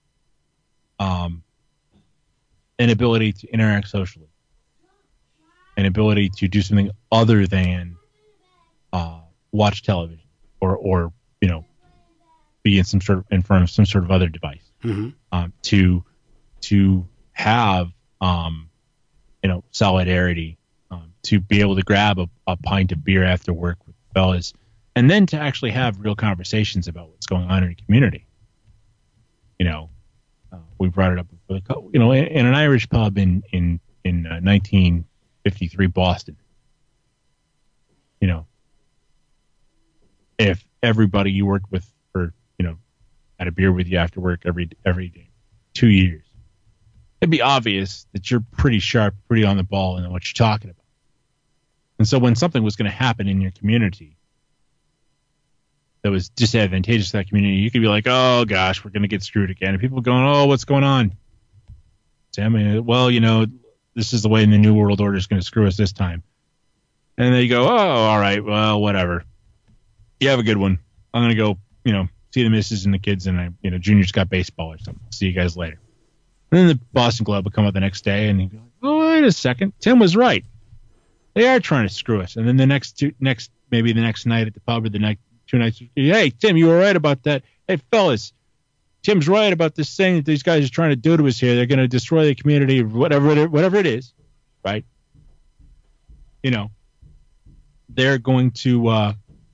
um, an ability to interact socially an ability to do something other than uh, watch television or, or you know, be in some sort of in front of some sort of other device. Mm-hmm. Um, to to have um, you know solidarity, um, to be able to grab a, a pint of beer after work with fellas, and then to actually have real conversations about what's going on in the community. You know, uh, we brought it up before the, you know, in, in an Irish pub in in in uh, nineteen fifty-three Boston. You know, if everybody you worked with for you know had a beer with you after work every every day, two years, it'd be obvious that you're pretty sharp, pretty on the ball, and what you're talking about. And so when something was going to happen in your community that was disadvantageous to that community, you could be like, oh, gosh, we're going to get screwed again. And people going, oh, what's going on? Sam, well, you know, this is the way the New World Order is going to screw us this time. And then you go, oh, all right, well, whatever. You have a good one. I'm going to go, you know, see the missus and the kids, and I, you know, Junior's got baseball or something. See you guys later. And then the Boston Globe will come up the next day, and you go, oh, wait a second. Tim was right. They are trying to screw us. And then the next two, next maybe the next night at the pub or the next two nights, hey, Tim, you were right about that. Hey, fellas, Tim's right about this thing that these guys are trying to do to us here. They're going to destroy the community, whatever it, whatever it is, right? You know, they're going to uh,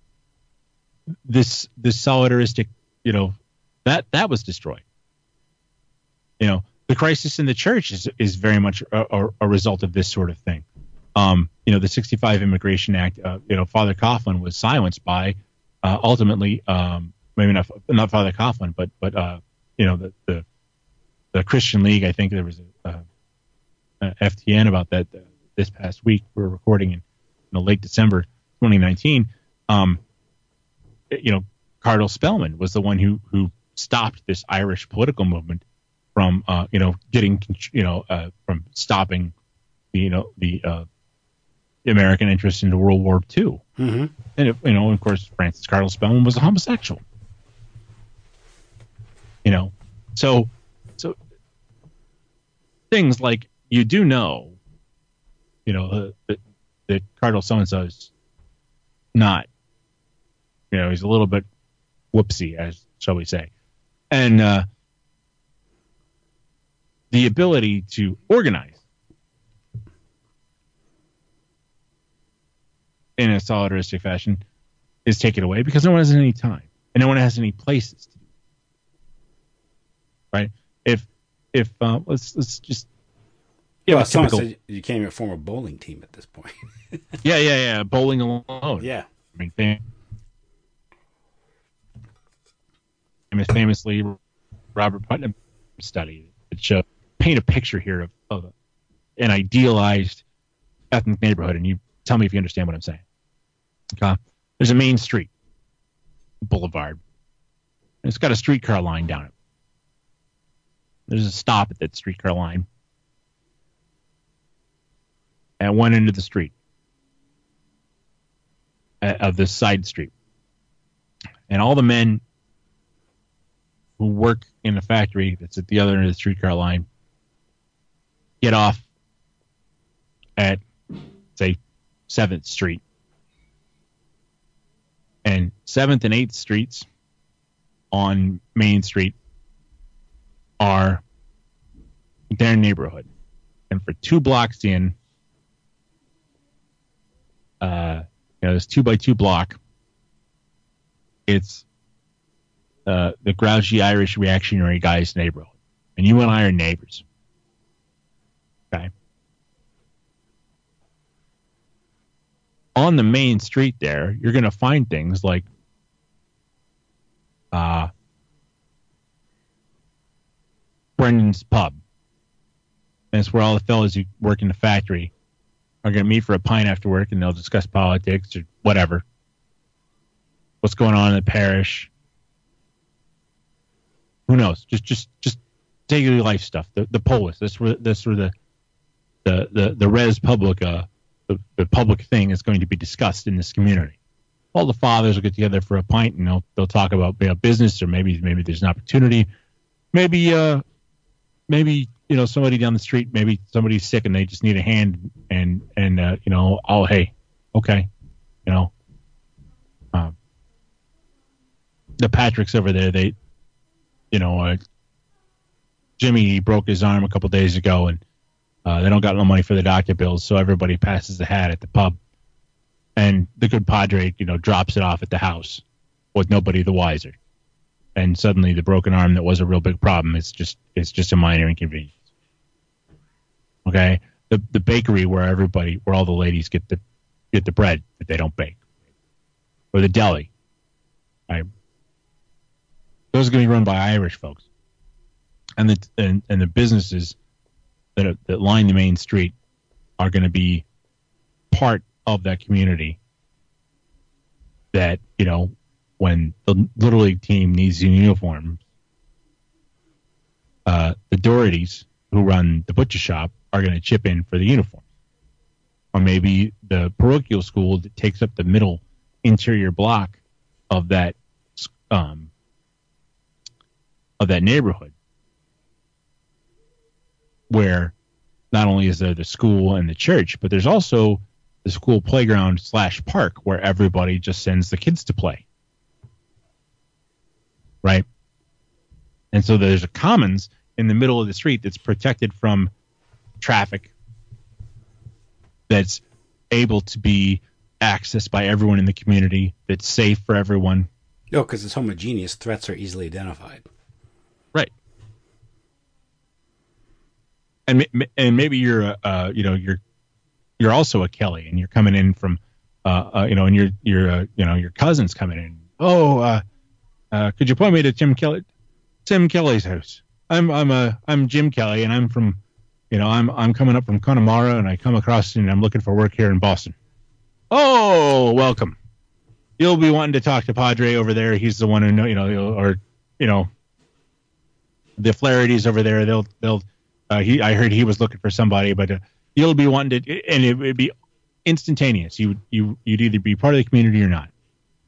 this this solidaristic, you know, that that was destroyed. You know, the crisis in the church is is very much a, a, a result of this sort of thing. Um, you know, the sixty-five Immigration Act, uh, you know, Father Coughlin was silenced by uh, ultimately, um, maybe not not Father Coughlin, but but uh, you know, the, the the Christian League. I think there was a, a, a F T N about that uh, this past week. We were recording in you know, late December twenty nineteen. Um, you know, Cardinal Spellman was the one who who stopped this Irish political movement from uh, you know getting you know uh, from stopping the, you know the uh, the American interest into World War Two. Mm-hmm. And if, you know, of course, Francis Cardinal Spellman was a homosexual. You know, so so things like you do know, you know, uh, that, that Cardinal so and so is not, you know, he's a little bit whoopsie, as shall we say, and uh, the ability to organize in a solidaristic fashion is taken away because no one has any time and no one has any places to do. Right? If if uh, let's let's just yeah, well, someone typical, said you can't even form a bowling team at this point. yeah, yeah, yeah, bowling alone. Yeah, I mean, famous, famously Robert Putnam study that show paint a picture here of, of an idealized ethnic neighborhood, and you tell me if you understand what I'm saying. Okay. There's a main street, boulevard. And it's got a streetcar line down it. There's a stop at that streetcar line at one end of the street, uh, of this side street. And all the men who work in the factory that's at the other end of the streetcar line get off at, say, seventh Street. And seventh and eighth Streets on Main Street are their neighborhood. And for two blocks in, uh, you know, this two by two block, it's uh, the grouchy Irish reactionary guy's neighborhood. And you and I are neighbors. Okay. On the main street there, you're going to find things like uh, Brendan's Pub. And it's where all the fellas who work in the factory are going to meet for a pint after work, and they'll discuss politics or whatever. What's going on in the parish. Who knows? Just just, just daily life stuff. The the polis. That's where, that's where the, the, the, the res publica, The, the public thing is going to be discussed in this community. All the fathers will get together for a pint and they'll they'll talk about you know, business, or maybe maybe there's an opportunity, maybe uh maybe you know, somebody down the street, maybe somebody's sick and they just need a hand, and and uh, you know, oh hey, okay, you know, uh, the Patricks over there, they, you know, uh, Jimmy broke his arm a couple days ago, and uh, they don't got no money for the doctor bills, so everybody passes the hat at the pub, and the good Padre, you know, drops it off at the house with nobody the wiser. And suddenly the broken arm that was a real big problem, it's just it's just a minor inconvenience. Okay? The the bakery where everybody where all the ladies get the get the bread that they don't bake. Or the deli. Right? Those are going to be run by Irish folks. And the and, and the businesses that are, that line the main street are going to be part of that community that, you know, when the Little League team needs new uniforms, uh, the Dohertys, who run the butcher shop, are going to chip in for the uniforms. Or maybe the parochial school that takes up the middle interior block of that um, of that neighborhood, where not only is there the school and the church, but there's also the school playground slash park where everybody just sends the kids to play. Right? And so there's a commons in the middle of the street that's protected from traffic, that's able to be accessed by everyone in the community, that's safe for everyone. Oh, because it's homogeneous. Threats are easily identified. Right. And and maybe you're a, uh, you know, you're you're also a Kelly, and you're coming in from, uh, uh you know, and you're you're uh, you know, your cousin's coming in. Oh, uh. Uh, could you point me to Tim Kelly, Tim Kelly's house? I'm I'm a I'm Jim Kelly, and I'm from, you know, I'm I'm coming up from Connemara, and I come across and I'm looking for work here in Boston. Oh, welcome. You'll be wanting to talk to Padre over there. He's the one who know, you know, or you know, the Flaherty's over there. They'll they'll. Uh, he I heard he was looking for somebody, but uh, you'll be wanting to, and it would be instantaneous. You you you'd either be part of the community or not.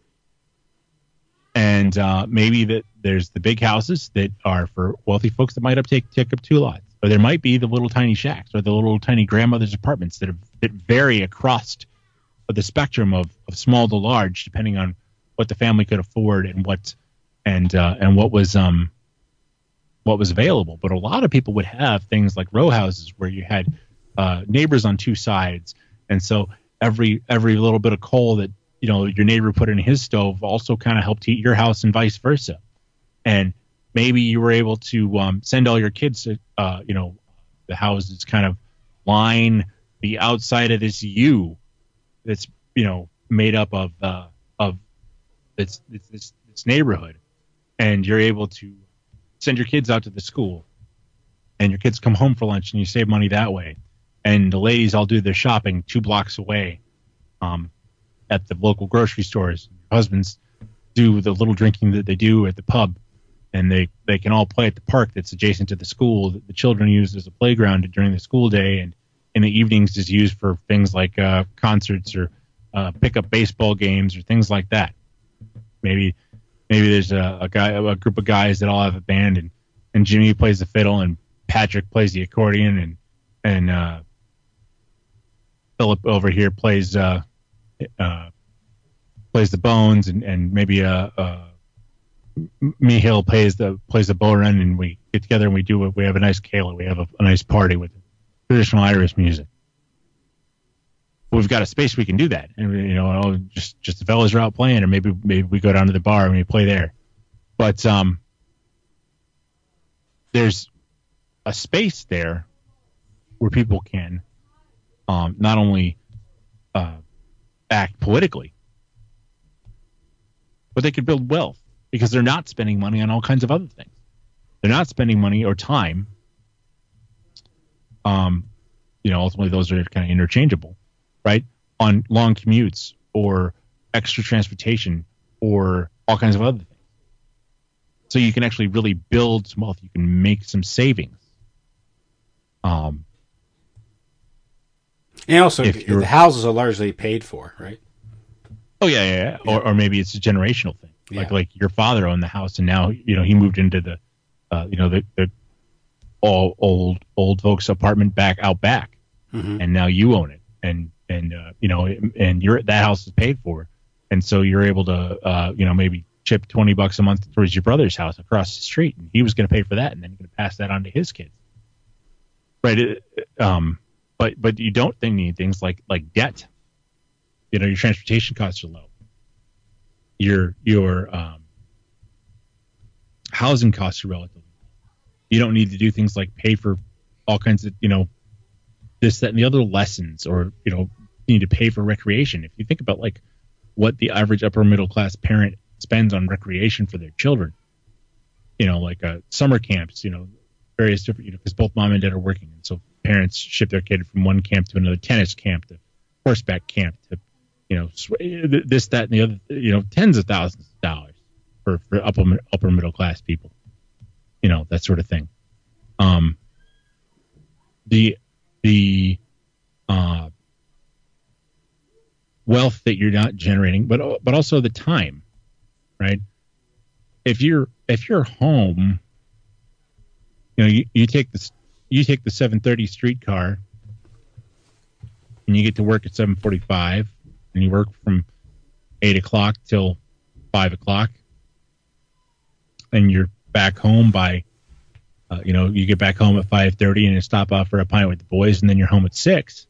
And uh, maybe that there's the big houses that are for wealthy folks that might up take, take up two lots. Or there might be the little tiny shacks or the little tiny grandmother's apartments that, have, that vary across the spectrum of, of small to large, depending on what the family could afford and what and uh, and what was um what was available. But a lot of people would have things like row houses where you had uh, neighbors on two sides, and so every every little bit of coal that, you know, your neighbor put in his stove also kind of helped heat your house and vice versa. And maybe you were able to um, send all your kids to, uh, you know, the houses kind of line the outside of this U that's, you know, made up of, uh, of this, this, this neighborhood. And you're able to send your kids out to the school, and your kids come home for lunch, and you save money that way. And the ladies all do their shopping two blocks away. Um, at the local grocery stores. Husbands do the little drinking that they do at the pub, and they, they can all play at the park that's adjacent to the school that the children use as a playground during the school day, and in the evenings is used for things like uh, concerts or uh, pickup baseball games or things like that. Maybe maybe there's a, a guy a group of guys that all have a band, and, and Jimmy plays the fiddle, and Patrick plays the accordion, and and uh, Philip over here plays uh, Uh, plays the bones, and, and maybe uh, uh, Mihail plays the plays the bodhrán, and we get together and we do it. We have a nice kayla. We have a, a nice party with traditional Irish music. We've got a space we can do that, and you know, just just the fellas are out playing, or maybe maybe we go down to the bar and we play there. But um, there's a space there where people can um, not only uh, act politically, but they could build wealth because they're not spending money on all kinds of other things. They're not spending money or time. Um, you know, ultimately those are kind of interchangeable, right? On long commutes or extra transportation or all kinds of other things. So you can actually really build some wealth. You can make some savings. Um, And also, the houses are largely paid for, right? Oh yeah, yeah, yeah. Or, or maybe it's a generational thing. Like, yeah. like your father owned the house, and now you know he moved into the, uh, you know, the, the all old old folks' apartment back out back, Mm-hmm. and now you own it, and and uh, you know, and you're that house is paid for, and so you're able to uh, you know maybe chip twenty bucks a month towards your brother's house across the street, and he was going to pay for that, and then you're going to pass that on to his kids, right? It, um, but but you don't think need things like like debt. You know, your transportation costs are low. Your your um, housing costs are relatively low. You don't need to do things like pay for all kinds of, you know, this, that, and the other lessons, or, you know, you need to pay for recreation. If you think about like what the average upper middle class parent spends on recreation for their children, you know, like uh, summer camps, you know, various different, you know, because both mom and dad are working, and so parents ship their kid from one camp to another, tennis camp to horseback camp to, you know, sw- this, that, and the other, you know, tens of thousands of dollars for, for upper upper middle class people, you know, that sort of thing. Um, the the uh, wealth that you're not generating, but but also the time, right? If you're if you're home, you know, you, you take this you take the seven thirty streetcar, and you get to work at seven forty-five, and you work from eight o'clock till five o'clock, and you're back home by, uh, you know, you get back home at five thirty and you stop off for a pint with the boys, and then you're home at six.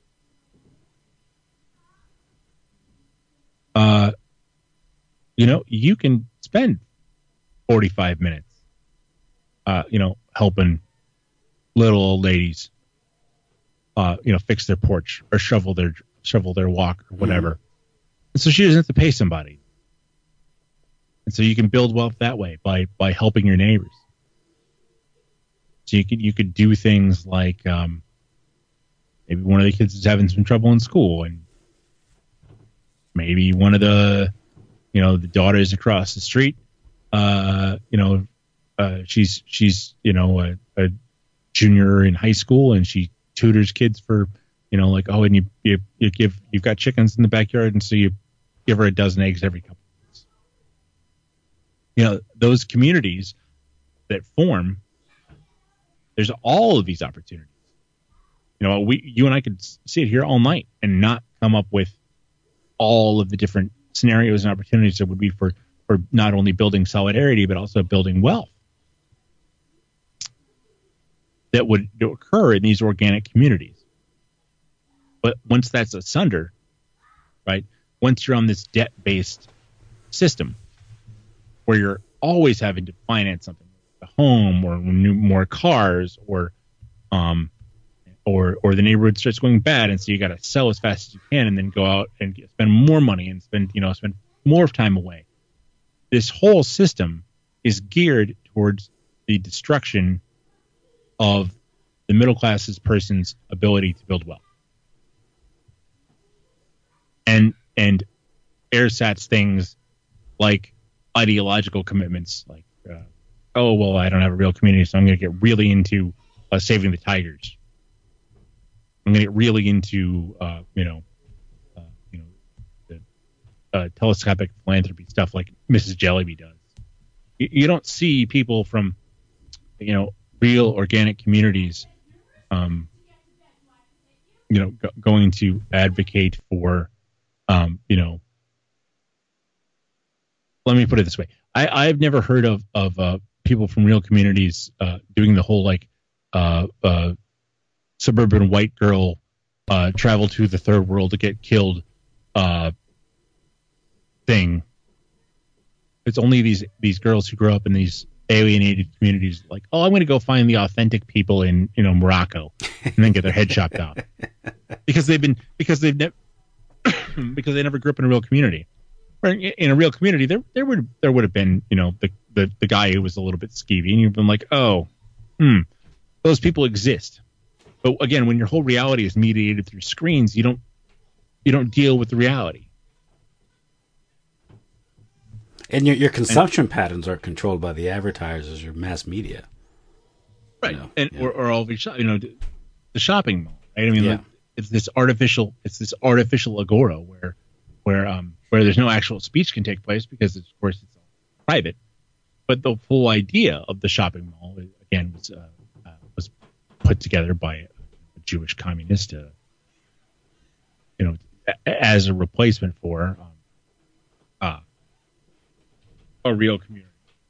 Uh, you know, you can spend forty-five minutes, uh, you know, helping little old ladies, uh, you know, fix their porch or shovel their shovel their walk or whatever. Mm-hmm. And so she doesn't have to pay somebody. And so you can build wealth that way by by helping your neighbors. So you could you could do things like um, maybe one of the kids is having some trouble in school, and maybe one of the, you know, the daughters across the street, uh, you know, uh, she's she's you know a, a junior in high school, and she tutors kids for, you know, like, oh, and you you, you give you've got chickens in the backyard, and so you give her a dozen eggs every couple of weeks. You know, those communities that form, there's all of these opportunities. You know, we you and I could sit here all night and not come up with all of the different scenarios and opportunities that would be for, for not only building solidarity, but also building wealth that would occur in these organic communities. But once that's asunder, right, once you're on this debt-based system where you're always having to finance something, like a home or new, more cars, or um, or or the neighborhood starts going bad, and so you got to sell as fast as you can, and then go out and get, spend more money and spend you know spend more time away. This whole system is geared towards the destruction of the middle class person's ability to build wealth. And and airsats things like ideological commitments, like uh, oh well, I don't have a real community, so I'm going to get really into uh, saving the tigers. I'm going to get really into uh, you know uh, you know the uh, telescopic philanthropy stuff like Missus Jellyby does. You, you don't see people from you know real organic communities, um, you know, go, going to advocate for. Um, you know, let me put it this way. I, I've never heard of, of uh, people from real communities uh, doing the whole, like, uh, uh, suburban white girl uh, travel to the third world to get killed uh, thing. It's only these, these girls who grow up in these alienated communities like, oh, I'm going to go find the authentic people in, you know, Morocco and then get their head chopped off. Because they've been, because they've never, because they never grew up in a real community. In a real community, there there would there would have been, you know, the, the, the guy who was a little bit skeevy, and you've been like, oh, hmm, those people exist. But again, when your whole reality is mediated through screens, you don't you don't deal with the reality. And your your consumption and, patterns are controlled by the advertisers or mass media, right? You know, and yeah. or or all the you know the shopping mall, right? I mean, yeah. like, it's this artificial it's this artificial agora where where um where there's no actual speech can take place because of course it's all private. But the whole idea of the shopping mall again was uh, uh, was put together by a Jewish communist, uh, you know, a- as a replacement for um, uh, a real community.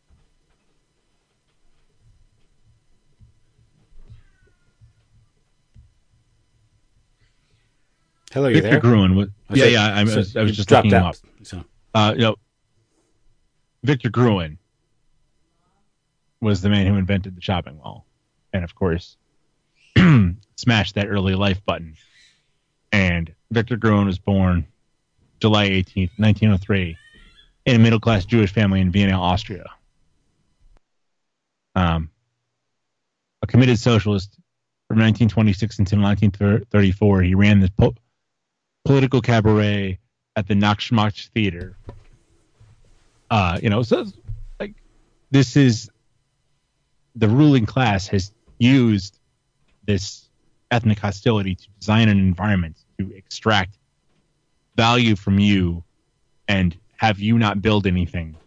Hello, you Victor there? Gruen was, Oh, yeah, so- yeah. I, so was, I was you just dropped looking him out. up. So, Uh, you know, Victor Gruen was the man who invented the shopping mall, and of course, smashed that early life button. And Victor Gruen was born July eighteenth, nineteen oh three, in a middle-class Jewish family in Vienna, Austria. Um, a committed socialist from nineteen twenty-six until nineteen thirty-four, he ran this po- political cabaret at the Nachtschmacht Theater. Uh, you know, so like this is the ruling class has used this ethnic hostility to design an environment to extract value from you and have you not build anything.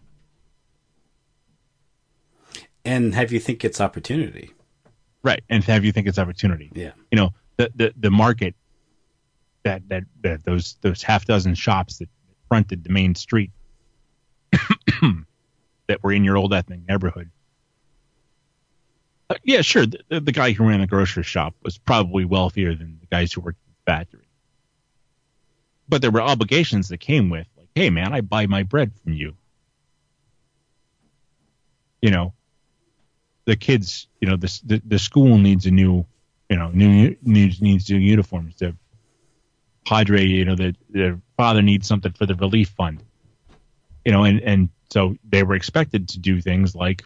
and have you think it's opportunity? Right. And have you think it's opportunity. Yeah. You know, the, the, the market that, that, that those, those half dozen shops that fronted the main street that were in your old ethnic neighborhood. Uh, yeah, sure. The, the guy who ran the grocery shop was probably wealthier than the guys who worked at the factory. But there were obligations that came with, like, hey, man, I buy my bread from you. You know, the kids, you know, the the, the school needs a new, you know, new needs needs new uniforms. The Padre, you know, the the father needs something for the relief fund. You know, and and so they were expected to do things like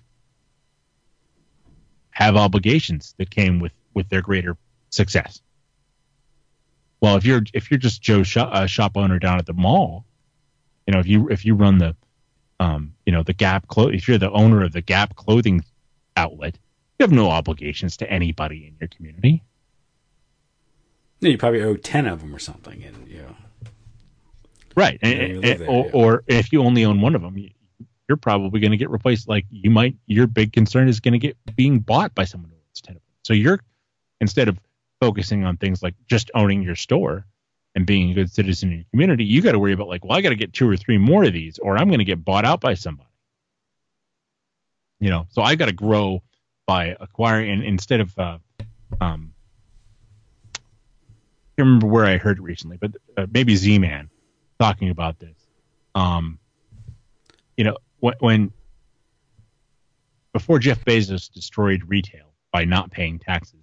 have obligations that came with, with their greater success. Well, if you're if you're just Joe shop, uh, shop owner down at the mall, you know, if you if you run the, um, you know, the Gap clo- if you're the owner of the Gap clothing outlet, you have no obligations to anybody in your community. Yeah, you probably owe ten of them or something, and you know, right? Yeah, And, you and- live there, or, yeah. or if you only own one of them, you, you're probably going to get replaced. Like you might, your big concern is going to get being bought by someone who owns ten of them. So you're instead of focusing on things like just owning your store and being a good citizen in your community, you got to worry about like, well, I got to get two or three more of these, or I'm going to get bought out by somebody. You know, so I got to grow by acquiring, and instead of, uh, um, I can't remember where I heard it recently, but uh, maybe Z-Man talking about this. Um, you know, when, when before Jeff Bezos destroyed retail by not paying taxes,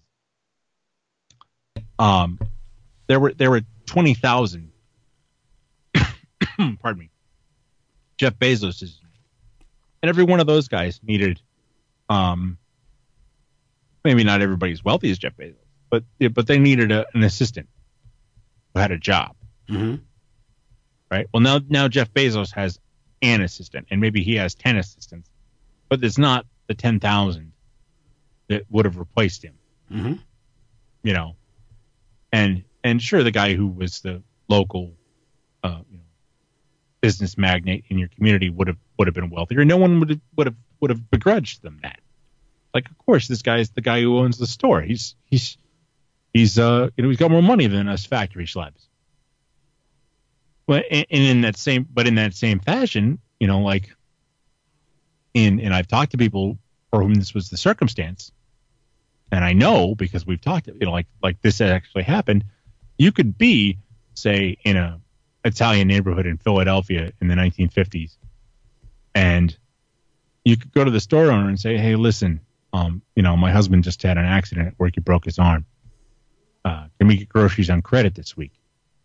um, there were there were twenty thousand. Pardon me, Jeff Bezos's, and every one of those guys needed, um, maybe not everybody as wealthy as Jeff Bezos, but but they needed a, an assistant who had a job. mm-hmm. Right. Well, now now Jeff Bezos has an assistant, and maybe he has ten assistants, but it's not the ten thousand that would have replaced him. Mm-hmm. You know, and and sure, the guy who was the local, uh, you know, business magnate in your community would have would have been wealthier. No one would have would have would have begrudged them that. Like, of course, this guy is the guy who owns the store. He's he's he's uh you know he's got more money than us factory schlubs. But and in that same, but in that same fashion, you know, like in and I've talked to people for whom this was the circumstance, and I know because we've talked, you know, like like this actually happened. You could be, say, in a Italian neighborhood in Philadelphia in the nineteen fifties, and you could go to the store owner and say, "Hey, listen, um, you know, my husband just had an accident at work. He broke his arm. Uh, can we get groceries on credit this week?"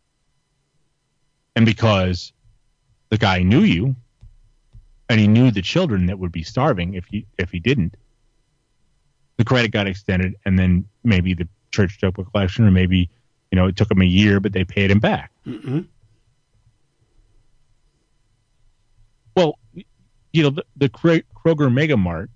And because the guy knew you, and he knew the children that would be starving if he if he didn't, the credit got extended, and then maybe the church took a collection, or maybe, you know, it took him a year, but they paid him back. Mm-hmm. Well, you know, the, the Kroger Mega Mart,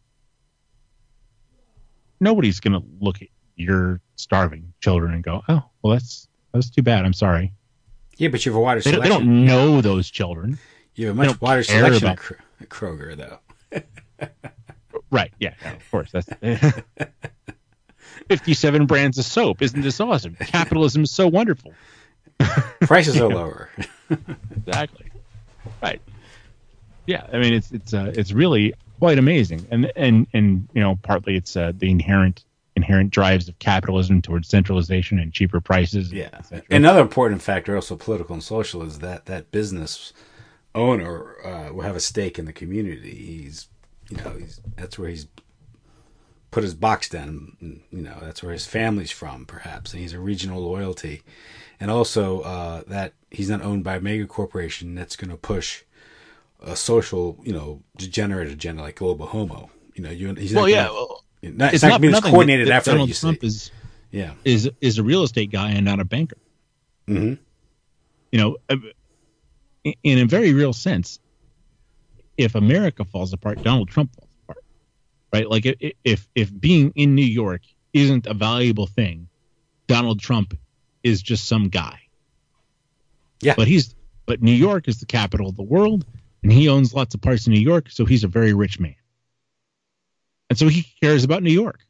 nobody's going to look at your starving children and go, "Oh, well, that's that's too bad. I'm sorry." Yeah, but you have a wider They don't, selection. they don't know those children. You have a they much don't wider care selection about- at, Kro- at Kroger, though. Right? Yeah, yeah, of course. That's fifty-seven brands of soap. Isn't this awesome? Capitalism is so wonderful. Prices are lower. Exactly. Right. Yeah, I mean it's it's uh, it's really quite amazing, and and and you know partly it's uh, the inherent inherent drives of capitalism towards centralization and cheaper prices. Yeah. Another important factor, also political and social, is that that business owner uh, will have a stake in the community. He's, you know, he's that's where he's put his box down. And, you know, that's where his family's from, perhaps, and he's a regional loyalty, and also uh, that he's not owned by a mega corporation that's going to push a social, you know, degenerate agenda like global homo. You know, you. He's not well, gonna, yeah. Well, Not, it's, it's not, not going to be this coordinated that, that effort. Donald You Trump see. is yeah is is a real estate guy and not a banker. Mm-hmm. You know, in a very real sense, if America falls apart, Donald Trump falls apart, right? Like if if being in New York isn't a valuable thing, Donald Trump is just some guy. Yeah, but he's but New York is the capital of the world, and he owns lots of parts of New York, so he's a very rich man. And so he cares about New York.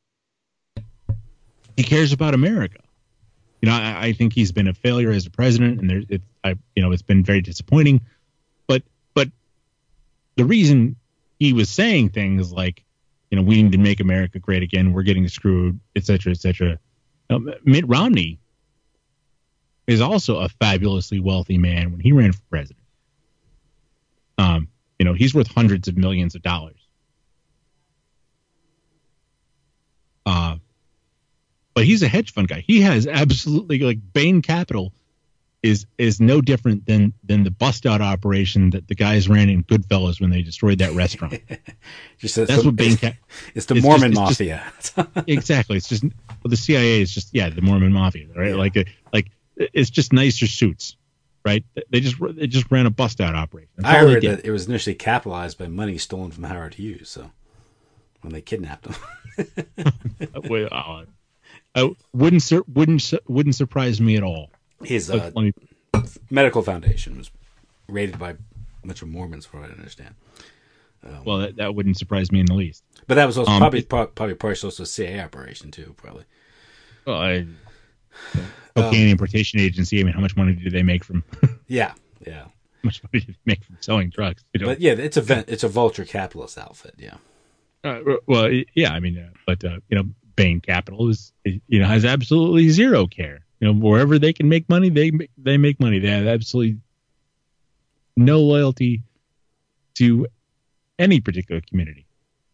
He cares about America. You know, I, I think he's been a failure as a president, and there's, it, I, you know, it's been very disappointing. But, but the reason he was saying things like, you know, we need to make America great again, we're getting screwed, et cetera, et cetera. Now, Mitt Romney is also a fabulously wealthy man when he ran for president. Um, you know, he's worth hundreds of millions of dollars. Uh, but he's a hedge fund guy. He has absolutely, like, Bain Capital is is no different than than the bust out operation that the guys ran in Goodfellas when they destroyed that restaurant. just That's what Bain Capital. It's the it's Mormon just, Mafia. Just, exactly. It's just well, the C I A is just yeah the Mormon Mafia, right? Yeah. Like a, like it's just nicer suits, right? They just they just ran a bust out operation. That's I heard that it was initially capitalized by money stolen from Howard Hughes. So when they kidnapped him. Well, uh, uh, wouldn't sur- wouldn't su- wouldn't surprise me at all. His uh, me... medical foundation was raided by a bunch of Mormons, from what I understand. Um, well, that, that wouldn't surprise me in the least. But that was also um, probably probably partially also a C I A operation too, probably. Well, I, cocaine um, importation agency. I mean, how much money do they make from? yeah, yeah. How much money do they make from selling drugs? You know? But yeah, it's a it's a vulture capitalist outfit. Yeah. Uh, well, yeah, I mean, uh, but uh, you know, Bain Capital is, you know, has absolutely zero care. You know, wherever they can make money, they they make money. They have absolutely no loyalty to any particular community.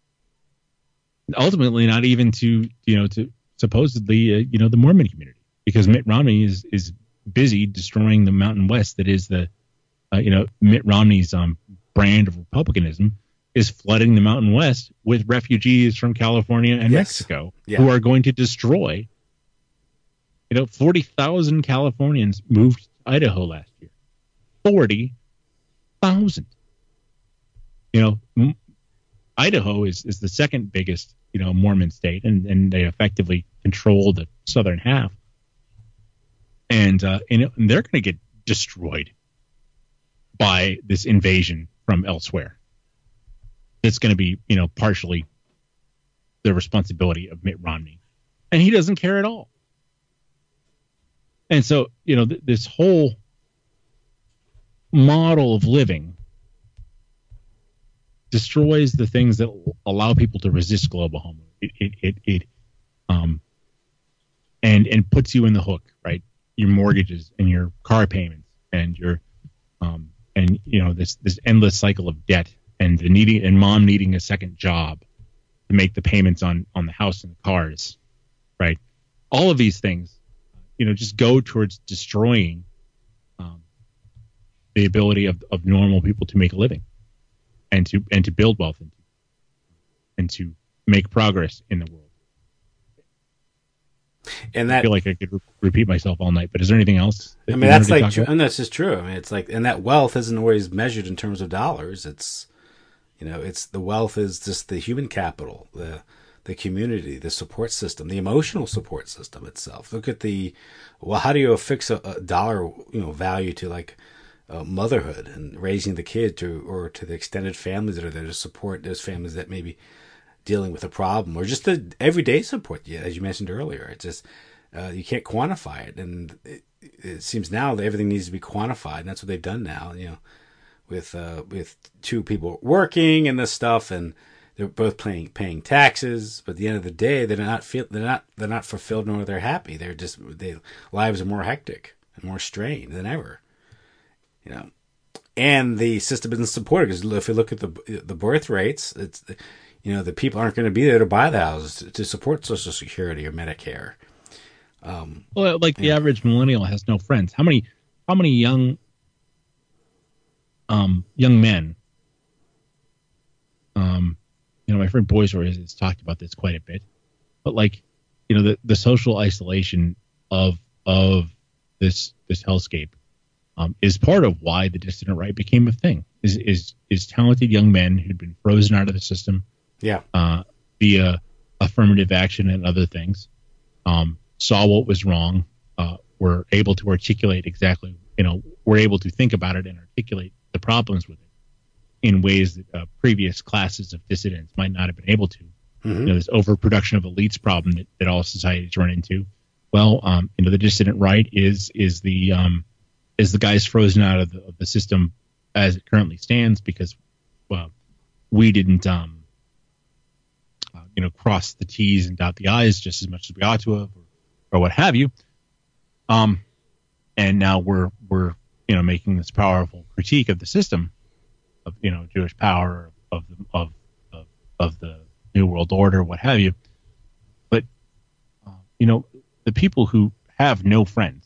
Ultimately, not even to you know to supposedly uh, you know the Mormon community, because Mitt Romney is is busy destroying the Mountain West. That is the uh, you know Mitt Romney's um, brand of republicanism. Is flooding the Mountain West with refugees from California and yes. Mexico yeah. who are going to destroy. You know, forty thousand Californians moved to Idaho last year. forty thousand. You know, m- Idaho is, is the second biggest, you know, Mormon state, and, and they effectively control the southern half. And, uh, and, and they're going to get destroyed by this invasion from elsewhere. It's going to be, you know, partially the responsibility of Mitt Romney. And he doesn't care at all. And so, you know, th- this whole model of living destroys the things that allow people to resist global warming. It, it, it, it, um, and, and puts you in the hook, right? Your mortgages and your car payments and your, um, and, you know, this, this endless cycle of debt. And the needing and mom needing a second job to make the payments on, on the house and the cars, right? All of these things, you know, just go towards destroying um, the ability of, of normal people to make a living and to and to build wealth and to, and to make progress in the world. And that, I feel like I could re- repeat myself all night, but is there anything else? I mean, that's like, true, and that's just true. I mean, it's like, and that wealth isn't always measured in terms of dollars. It's, You know, it's the wealth is just the human capital, the the community, the support system, the emotional support system itself. Look at the, well, how do you affix a, a dollar, you know, value to like uh, motherhood and raising the kid to, or to the extended families that are there to support those families that maybe dealing with a problem, or just the everyday support, yeah, as you mentioned earlier. It's just uh, you can't quantify it, and it, it seems now that everything needs to be quantified, and that's what they've done now. You know, with uh, with two people working and this stuff, and they're both paying paying taxes, but at the end of the day, they're not feel they're not they're not fulfilled nor they're happy. They're just their lives are more hectic and more strained than ever. You know, and the system isn't supported because if you look at the the birth rates, it's you know the people aren't going to be there to buy the houses to, to support Social Security or Medicare. Um, well, like the yeah. average millennial has no friends. How many how many young um young men? Um, you know, my friend Boyzor has, has talked about this quite a bit, but like, you know, the, the social isolation of of this this hellscape um, is part of why the dissident right became a thing. Is is is talented young men who'd been frozen out of the system, yeah, uh, via affirmative action and other things, um, saw what was wrong, uh, were able to articulate exactly, you know, were able to think about it and articulate the problems with it in ways that uh, previous classes of dissidents might not have been able to. Mm-hmm. You know, this overproduction of elites problem that, that all societies run into. Well, um, you know, the dissident right is is the um, is the guys frozen out of the, of the system as it currently stands because, well, we didn't, um, uh, you know, cross the T's and dot the I's just as much as we ought to have, or, or what have you. Um, and now we're we're you know making this powerful critique of the system, of you know Jewish power, of the, of of of the New World Order, what have you. But uh, you know the people who have no friends,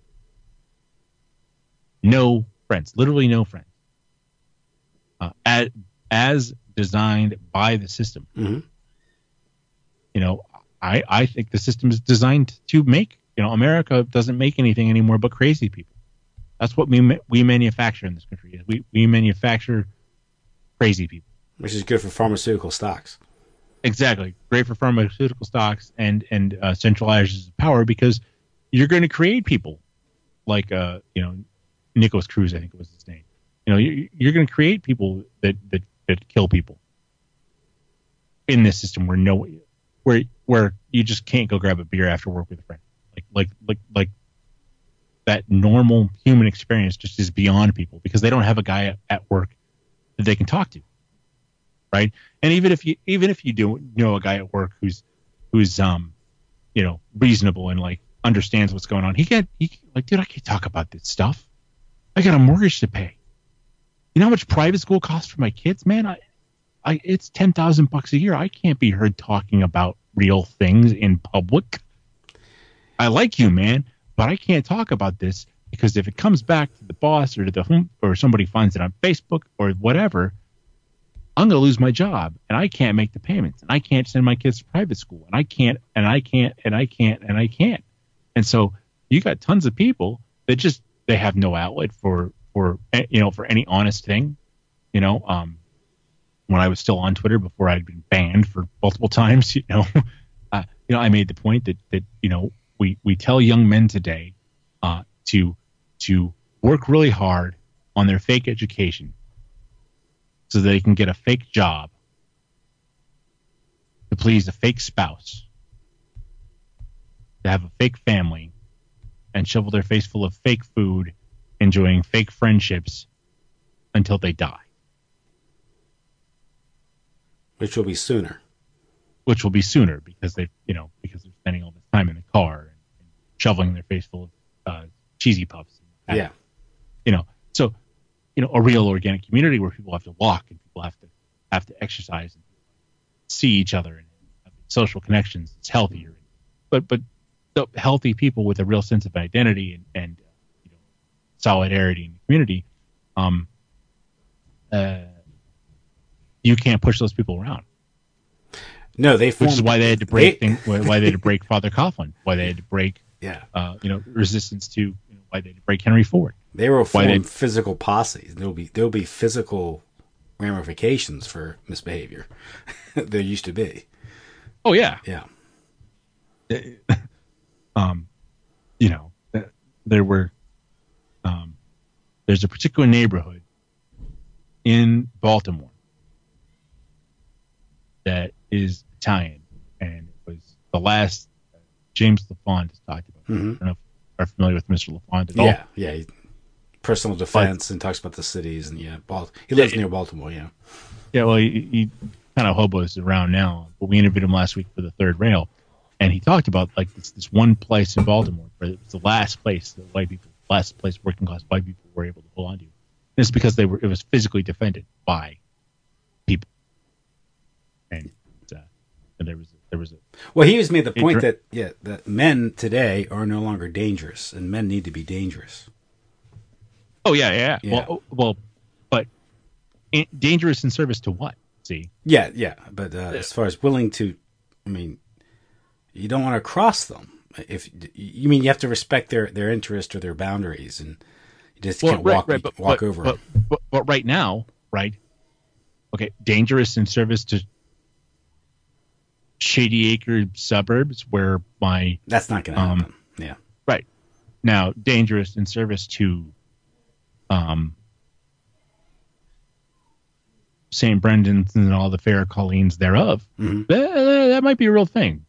no friends, literally no friends, uh, as as designed by the system. Mm-hmm. You know, I I think the system is designed to make. You know, America doesn't make anything anymore but crazy people. That's what we we manufacture in this country. We we manufacture crazy people, which is good for pharmaceutical stocks. Exactly, great for pharmaceutical stocks and and uh, centralizes power because you're going to create people like uh you know Nicholas Cruz, I think it was his name. You know, you, you're going to create people that, that that kill people in this system where no where where you just can't go grab a beer after work with a friend. Like like like like. That normal human experience just is beyond people because they don't have a guy at, at work that they can talk to, right? And even if you even if you do know a guy at work who's who's um you know reasonable and like understands what's going on, he can't he like dude I can't talk about this stuff. I got a mortgage to pay. You know how much private school costs for my kids, man? I I it's ten thousand bucks a year. I can't be heard talking about real things in public. I like you, man. But I can't talk about this because if it comes back to the boss or to the home or somebody finds it on Facebook or whatever, I'm going to lose my job and I can't make the payments and I can't send my kids to private school and I can't and I can't and I can't and I can't. And so you got tons of people that just they have no outlet for for you know for any honest thing. You know, um, when I was still on Twitter before I'd been banned for multiple times, you know, uh, you know, I made the point that that you know. We we tell young men today uh, to to work really hard on their fake education so they can get a fake job to please a fake spouse, to have a fake family, and shovel their face full of fake food, enjoying fake friendships until they die. Which will be sooner. Which will be sooner because they, you know, because they're spending all this time in the car and, and shoveling their face full of uh, cheesy puffs. And yeah. You know, so, you know, a real organic community where people have to walk and people have to have to exercise and see each other and have social connections. It's healthier. But but the healthy people with a real sense of identity and, and uh, you know, solidarity in the community, um, uh, you can't push those people around. No, they formed, which is why they had to break they, thing, why they had to break Father Coughlin, why they had to break yeah, uh, you know, resistance to you know, why they had to break Henry Ford. They were why formed they, physical posses. There'll be there'll be physical ramifications for misbehavior. There used to be. Oh yeah, yeah. um, you know, there were um, there's a particular neighborhood in Baltimore that is Italian, and it was the last James LaFont has talked about. Mm-hmm. I don't know if you're familiar with Mister LaFont at Yeah, all. yeah. He, personal defense, but, and talks about the cities, and yeah, Bal- he lives yeah, near Baltimore. Yeah, yeah. Well, he, he kind of hobos around now, but we interviewed him last week for the Third Rail, and he talked about like this, this one place in Baltimore where it was the last place that white people, last place working class white people were able to hold on to. And it's because they were it was physically defended by people, and, uh, and there was a, there was a. Well, he just made the point that yeah, that men today are no longer dangerous, and men need to be dangerous. Oh yeah, yeah, yeah. Well, well, but in, dangerous in service to what? See? Yeah, yeah. But uh, as far as willing to, I mean, you don't want to cross them. If you mean you have to respect their, their interest or their boundaries, and you just well, can't right, walk right, but, walk but, over but, them. But, but right now, right? Okay, dangerous in service to Shady Acre suburbs where my that's not going to um, happen. Yeah, right. Now, dangerous in service to um, Saint Brendan's and all the fair Colleens thereof. Mm-hmm. That, that might be a real thing.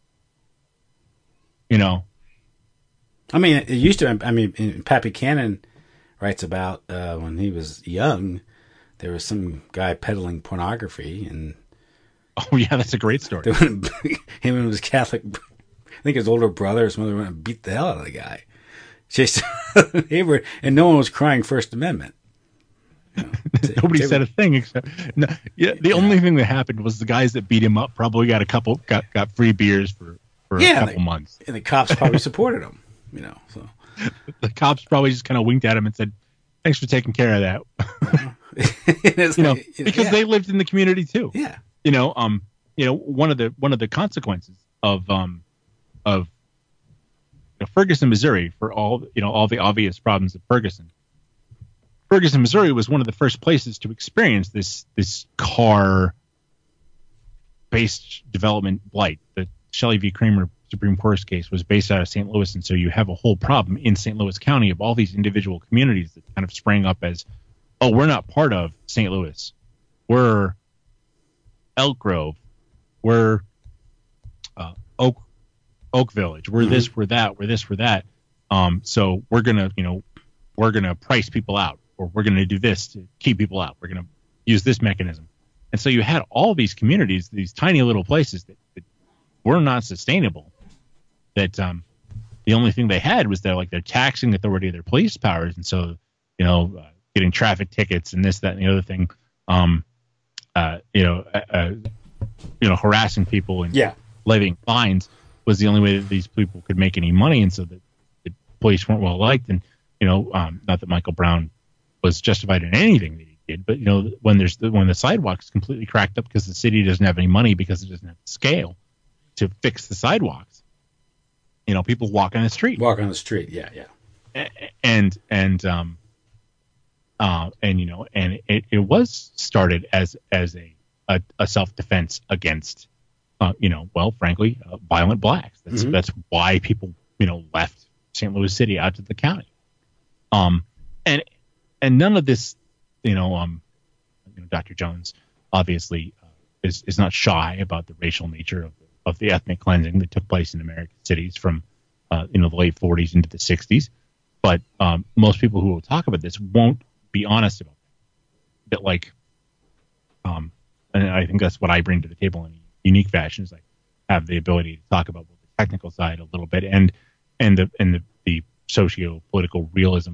You know, I mean, it used to. I mean, Pat Buchanan writes about uh, when he was young, there was some guy peddling pornography, and oh yeah, that's a great story. Him and his Catholic, I think his older brother or something, went and beat the hell out of the guy. Chased the neighborhood, and no one was crying First Amendment. You know, Nobody they said were, a thing except no, yeah. The yeah. only thing that happened was the guys that beat him up probably got a couple got, got free beers for, for yeah, a couple the, months, and the cops probably supported him. You know, so the cops probably just kind of winked at him and said, "Thanks for taking care of that." you know, like, because yeah. they lived in the community too. Yeah, you know, um, you know, one of the one of the consequences of um of you know, Ferguson, Missouri, for all you know, all the obvious problems of Ferguson. Ferguson, Missouri, was one of the first places to experience this this car-based development blight. The Shelley v. Kramer Supreme Court case was based out of Saint Louis, and so you have a whole problem in Saint Louis County of all these individual communities that kind of sprang up as, oh, we're not part of Saint Louis, we're Elk Grove, we're uh, Oak Oak Village, we're mm-hmm. this, we're that, we're this, we're that. Um, so we're gonna, you know, we're gonna price people out, or we're gonna do this to keep people out. We're gonna use this mechanism, and so you had all these communities, these tiny little places that, that were not sustainable. That um, the only thing they had was their like their taxing authority, their police powers, and so you know, uh, getting traffic tickets and this, that, and the other thing. Um, uh, you know, uh, uh, you know, harassing people and yeah. levying fines was the only way that these people could make any money, and so the, the police weren't well liked. And you know, um, not that Michael Brown was justified in anything that he did, but you know, when there's the, when the sidewalk is completely cracked up because the city doesn't have any money because it doesn't have the scale to fix the sidewalks, you know, people walk on the street. Walk on the street, yeah, yeah, and and um, uh, and you know, and it, it was started as as a a, a self defense against, uh, you know, well, frankly, uh, violent blacks. That's mm-hmm. that's why people, you know, left Saint Louis City out to the county. Um, and and none of this, you know, um, you know, Doctor Jones obviously uh, is is not shy about the racial nature of the, of the ethnic cleansing that took place in American cities from, uh, you know, the late forties into the sixties. But um, most people who will talk about this won't be honest about that. That like, um, and I think that's what I bring to the table in a unique fashion, is I have the ability to talk about both the technical side a little bit and and the and the, the socio-political realism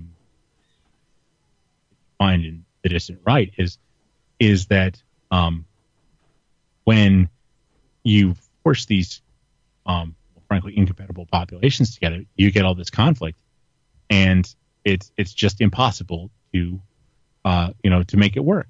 find in the distant right is is that um, when you force these um, frankly incompatible populations together, you get all this conflict, and it's it's just impossible to uh, you know to make it work.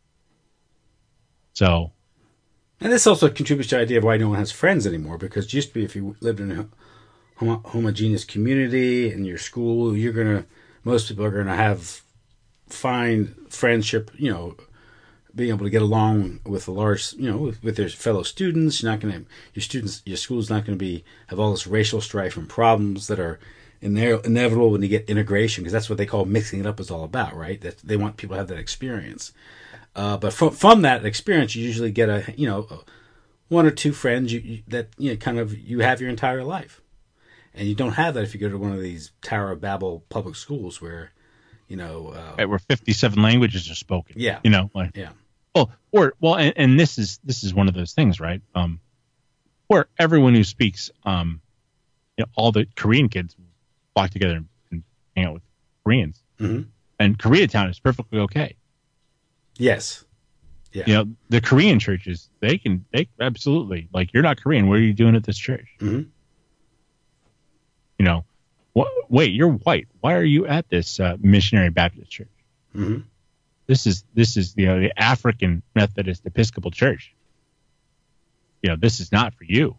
So, and this also contributes to the idea of why no one has friends anymore, because it used to be if you lived in a hom- homogeneous community in your school, you're gonna most people are gonna have find friendship, you know, being able to get along with a large, you know, with, with their fellow students. You're not going to, your students, your school's not going to be, have all this racial strife and problems that are in there, inevitable when you get integration, because that's what they call mixing it up is all about, right? That they want people to have that experience. Uh, but from, from that experience, you usually get a, you know, one or two friends you, you that you know kind of you have your entire life, and you don't have that if you go to one of these Tower of Babel public schools where, you know, uh, right, where fifty-seven languages are spoken. Yeah, you know, like yeah. Well, or well, and, and this is this is one of those things, right? Um, where everyone who speaks, um, you know, all the Korean kids flock together and, and hang out with Koreans, mm-hmm. and Koreatown is perfectly okay. Yes. Yeah. You know, the Korean churches, they can, they absolutely, like, you're not Korean. What are you doing at this church? Mm-hmm. You know, what, wait, you're white. Why are you at this uh, missionary Baptist church? Mm-hmm. This is, this is, you know, the African Methodist Episcopal Church. You know, this is not for you.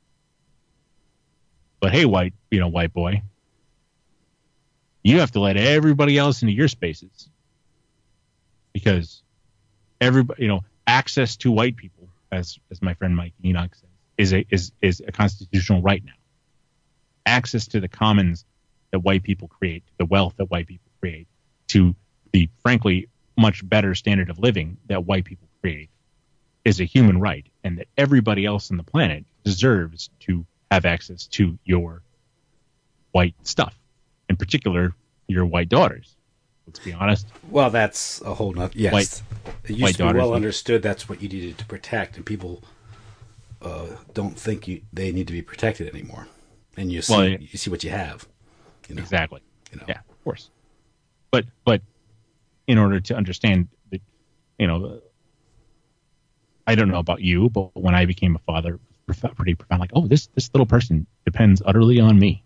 But hey, white, you know, white boy, you have to let everybody else into your spaces. Because everybody, you know, access to white people, as as my friend Mike Enoch says, is a is is a constitutional right now. Access to the commons that white people create, the wealth that white people create, to the frankly much better standard of living that white people create, is a human right, and that everybody else on the planet deserves to have access to your white stuff, in particular your white daughters. Let's be honest. Well, that's a whole nother. Yes, White, it used white to be well daughters. understood. That's what you needed to protect, and people uh, don't think you they need to be protected anymore. And you see, Well, yeah. you see what you have. You know? Exactly. You know? Yeah, of course. But but in order to understand, the, you know, I don't know about you, but when I became a father, it was prof- pretty profound. Like, oh, this this little person depends utterly on me.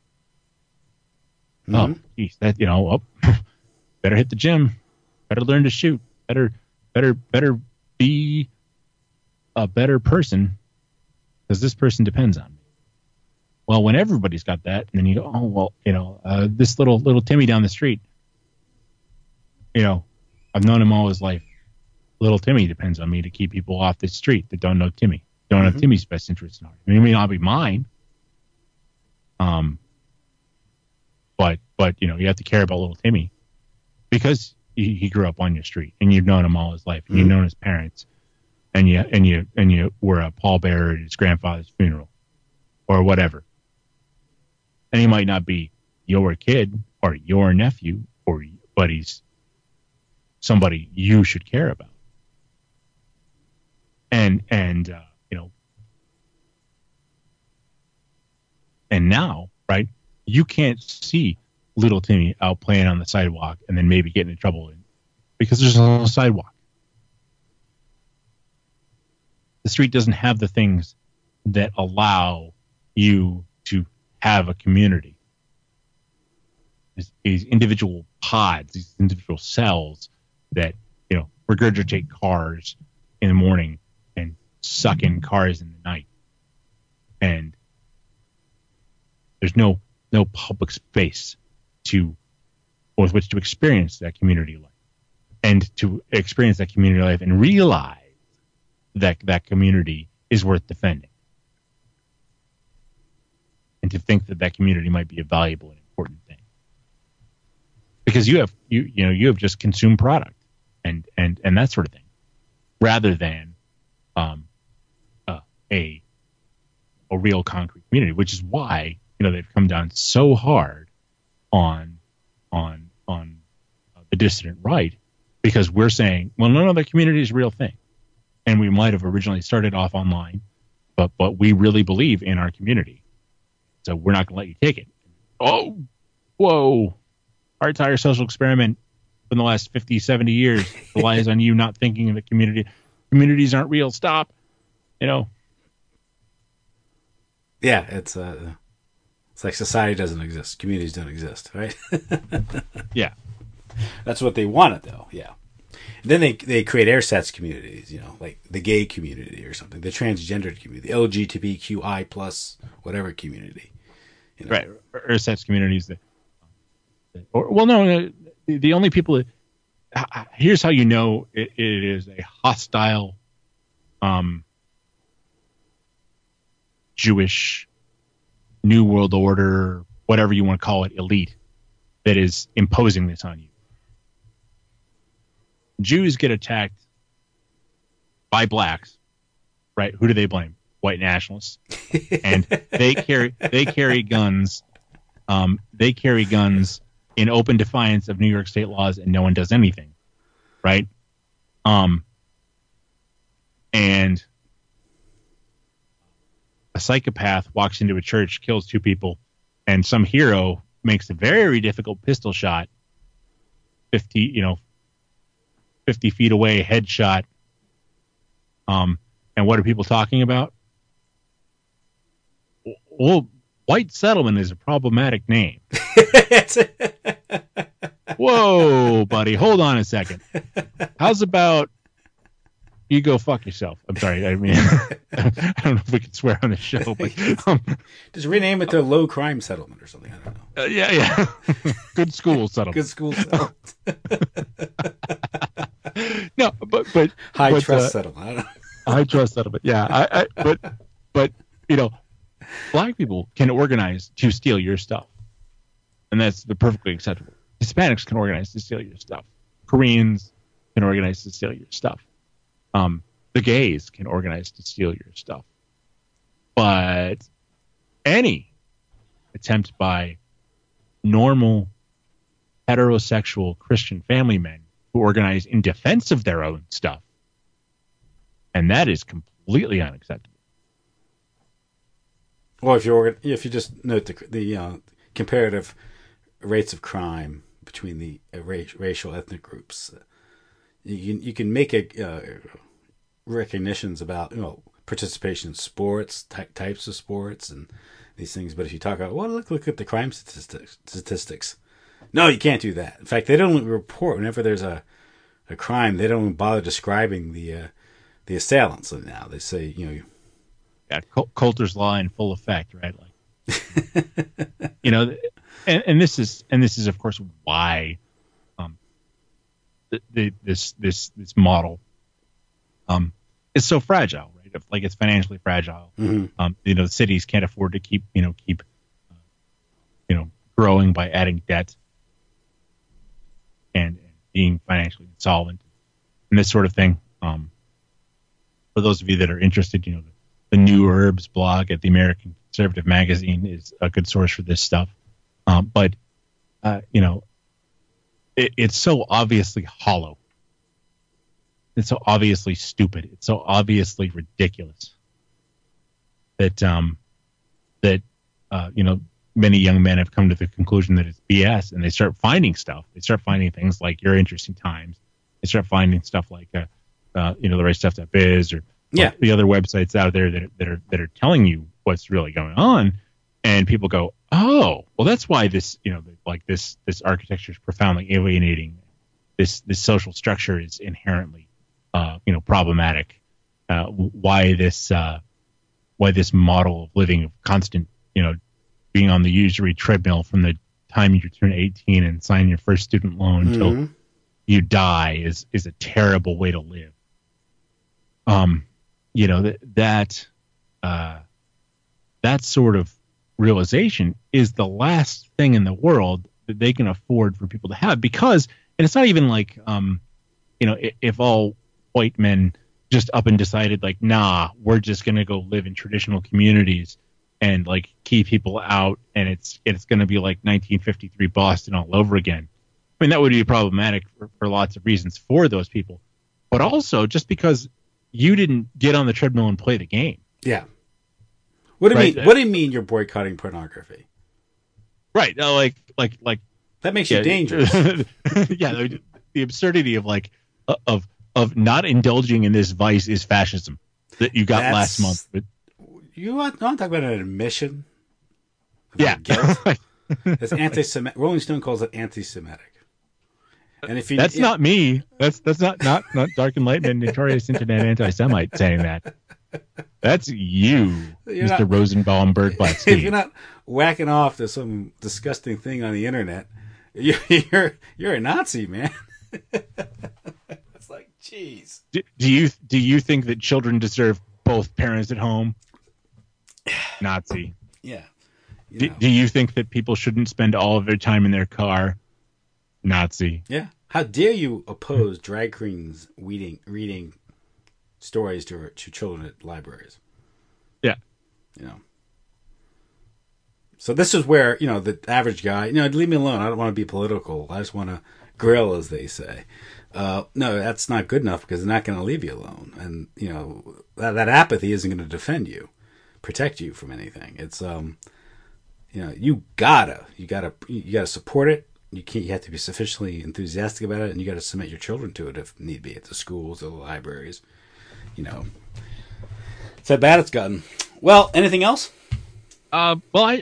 Mm-hmm. Oh, geez, that you know, oh, better hit the gym, better learn to shoot, better better better be a better person because this person depends on me. Well, when everybody's got that, and then you go, oh well, you know, uh, this little little Timmy down the street, you know, I've known him all his life. Little Timmy depends on me to keep people off the street that don't know Timmy, don't Mm-hmm. have Timmy's best interest in heart. I mean, it may not be mine, um, but but you know, you have to care about little Timmy because he, he grew up on your street, and you've known him all his life, and Mm-hmm. you've known his parents, and you and you and you were a pallbearer at his grandfather's funeral, or whatever. And he might not be your kid or your nephew, or but he's somebody you should care about. And and uh, you know, and now, right? You can't see little Timmy out playing on the sidewalk and then maybe getting in trouble because there's no sidewalk. The street doesn't have the things that allow you to have a community. These, these individual pods, these individual cells that, you know, regurgitate cars in the morning and suck in cars in the night. And there's no no public space to with which to experience that community life. And to experience that community life and realize that that community is worth defending. And to think that that community might be a valuable and important thing. Because you have you you know you have just consumed product and and and that sort of thing, rather than um uh, a a real concrete community, which is why you know they've come down so hard on on on uh, the dissident right, because we're saying, well, no, no, the community is a real thing, and we might have originally started off online, but but we really believe in our community, so we're not going to let you take it. Oh, whoa. Our entire social experiment in the last fifty, seventy years relies on you not thinking of the community. Communities aren't real. Stop. You know. Yeah, it's uh, it's like society doesn't exist, communities don't exist, right? Yeah, that's what they wanted, though. Yeah. And then they they create airsats communities, you know, like the gay community or something, the transgendered community, the L G B T Q I plus whatever community. You know? Right. Airsats communities that. Or, well, no, the, the only people that, here's how you know it, it is a hostile um, Jewish New World Order, whatever you want to call it, elite that is imposing this on you. Jews get attacked by blacks right? Who do they blame? White nationalists, and they carry they carry guns. Um, they carry guns in open defiance of New York state laws, and no one does anything, right? Um, and a psychopath walks into a church, kills two people, and some hero makes a very difficult pistol shot, fifty, you know, fifty feet away, headshot. Um, and what are people talking about? Well, White Settlement is a problematic name. Whoa, buddy, hold on a second. How's about you go fuck yourself? I'm sorry. I mean, I don't know if we can swear on the show, but um, just rename it to Low Crime Settlement or something. I don't know. Uh, yeah, yeah. Good school settlement. Good school settlement. No, but but high but, trust uh, settlement. I don't know. High trust settlement. Yeah, I, I but but you know, black people can organize to steal your stuff, and that's the perfectly acceptable. Hispanics can organize to steal your stuff. Koreans can organize to steal your stuff. Um, the gays can organize to steal your stuff. But any attempt by normal heterosexual Christian family men who organize in defense of their own stuff, and that is completely unacceptable. Well, if you if you just note the the uh, comparative rates of crime between the uh, racial ethnic groups, uh, you can you can make a uh, recognitions about you know participation in sports, ty- types of sports, and these things. But if you talk about well, look look at the crime statistics, statistics. No, you can't do that. In fact, they don't report whenever there's a a crime. They don't even bother describing the uh, the assailants. Now they say you know. Yeah, Col- Coulter's law in full effect, right? Like, you know, and, and this is and this is of course why um, the, the, this this this model um, is so fragile, right? Like it's financially fragile. Mm-hmm. Um, you know, the cities can't afford to keep you know keep uh, you know growing by adding debt and, and being financially insolvent and this sort of thing. Um, for those of you that are interested, you know. The, The New Herbs blog at the American Conservative Magazine is a good source for this stuff. Um, but, uh, you know, it, it's so obviously hollow. It's so obviously stupid. It's so obviously ridiculous that, um, that uh, you know, many young men have come to the conclusion that it's B S, and they start finding stuff. They start finding things like Your Interesting Times. They start finding stuff like, uh, uh, you know, the right stuff dot biz or yeah, the other websites out there that that are that are telling you what's really going on, and people go, oh, well, that's why this, you know, like this this architecture is profoundly alienating. This this social structure is inherently, uh, you know, problematic. Uh, why this uh, why this model of living of constant, you know, being on the usury treadmill from the time you turn eighteen and sign your first student loan until mm-hmm. you die is is a terrible way to live. Um. You know, that that uh, that sort of realization is the last thing in the world that they can afford for people to have, because, and it's not even like, um, you know, if, if all white men just up and decided like, nah, we're just going to go live in traditional communities and like keep people out, and it's it's going to be like nineteen fifty-three Boston all over again. I mean, that would be problematic for, for lots of reasons for those people, but also just because you didn't get on the treadmill and play the game. Yeah. What do you right? mean? What do you mean you're boycotting pornography? Right. No, like, like, like that makes yeah, you dangerous. Yeah. The, the absurdity of like of of not indulging in this vice is fascism that you got That's, last month. But, you want, want to talk about an admission? Yeah. It's anti-Semitic. Rolling Stone calls it anti-Semitic. And if you, that's yeah. not me. That's that's not not not Dark Enlightenment, notorious internet anti-Semite saying that. That's you, You're Mister not, Rosenbaum, Bird Black Steve. If you're not whacking off to some disgusting thing on the internet, you're you're, you're a Nazi, man. It's like, jeez. Do, do you do you think that children deserve both parents at home? Nazi. Yeah. You do, do you think that people shouldn't spend all of their time in their car? Nazi. Yeah. How dare you oppose drag queens reading reading stories to to children at libraries. Yeah. You know. So this is where, you know, the average guy, you know, leave me alone. I don't want to be political. I just want to grill, as they say. Uh, no, that's not good enough because they're not going to leave you alone. And, you know, that, that apathy isn't going to defend you, protect you from anything. It's, um, you know, you gotta, you gotta, you gotta support it. You can't, you have to be sufficiently enthusiastic about it, and you got to submit your children to it if need be, at the schools, the libraries, you know. It's how bad it's gotten. Well, anything else? Uh, well, I,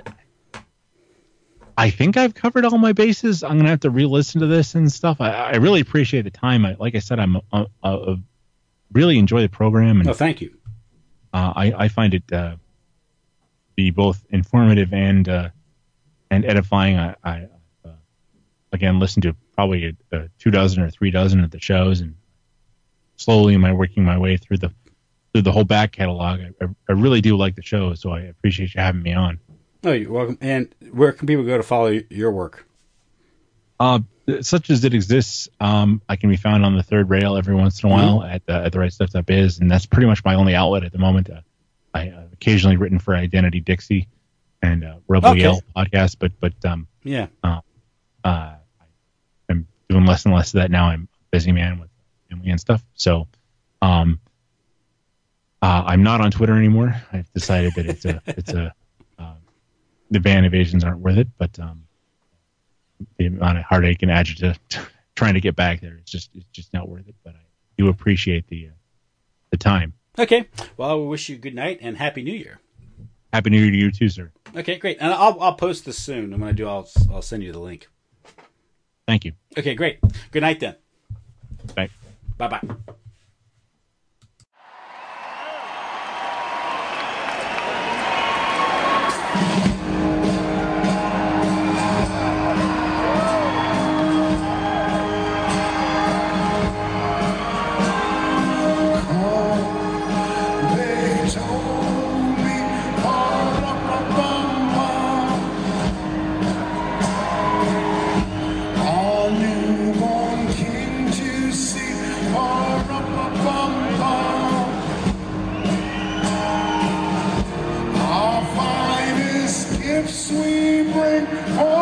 I think I've covered all my bases. I'm gonna have to re-listen to this and stuff. I, I really appreciate the time. I, like I said, I'm uh, uh, really enjoy the program. And, no, thank you. Uh, I, I find it uh, be both informative and uh, and edifying. I, I uh, again listen to probably a, a two dozen or three dozen of the shows, and slowly am I working my way through the through the whole back catalog. I, I really do like the show, so I appreciate you having me on. Oh, you're welcome. And where can people go to follow your work? Uh, such as it exists, um, I can be found on the third rail every once in a while mm-hmm. at uh, at the right stuff dot biz, and that's pretty much my only outlet at the moment. Uh, I, I've occasionally written for Identity Dixie and uh, Rebel okay. Yell podcast, but but um, yeah, uh, uh, I'm doing less and less of that now. I'm a busy man with family and stuff, so um, uh, I'm not on Twitter anymore. I've decided that it's a it's a the ban evasions aren't worth it, but um, the amount of heartache and agita trying to get back there, it's just it's just not worth it. But I do appreciate the uh, the time. Okay. Well, I will wish you good night and Happy New Year. Happy New Year to you too, sir. Okay, great. And I'll I'll post this soon. And when I do, I'll I'll send you the link. Thank you. Okay, great. Good night then. Bye. Bye bye. Gifts we bring.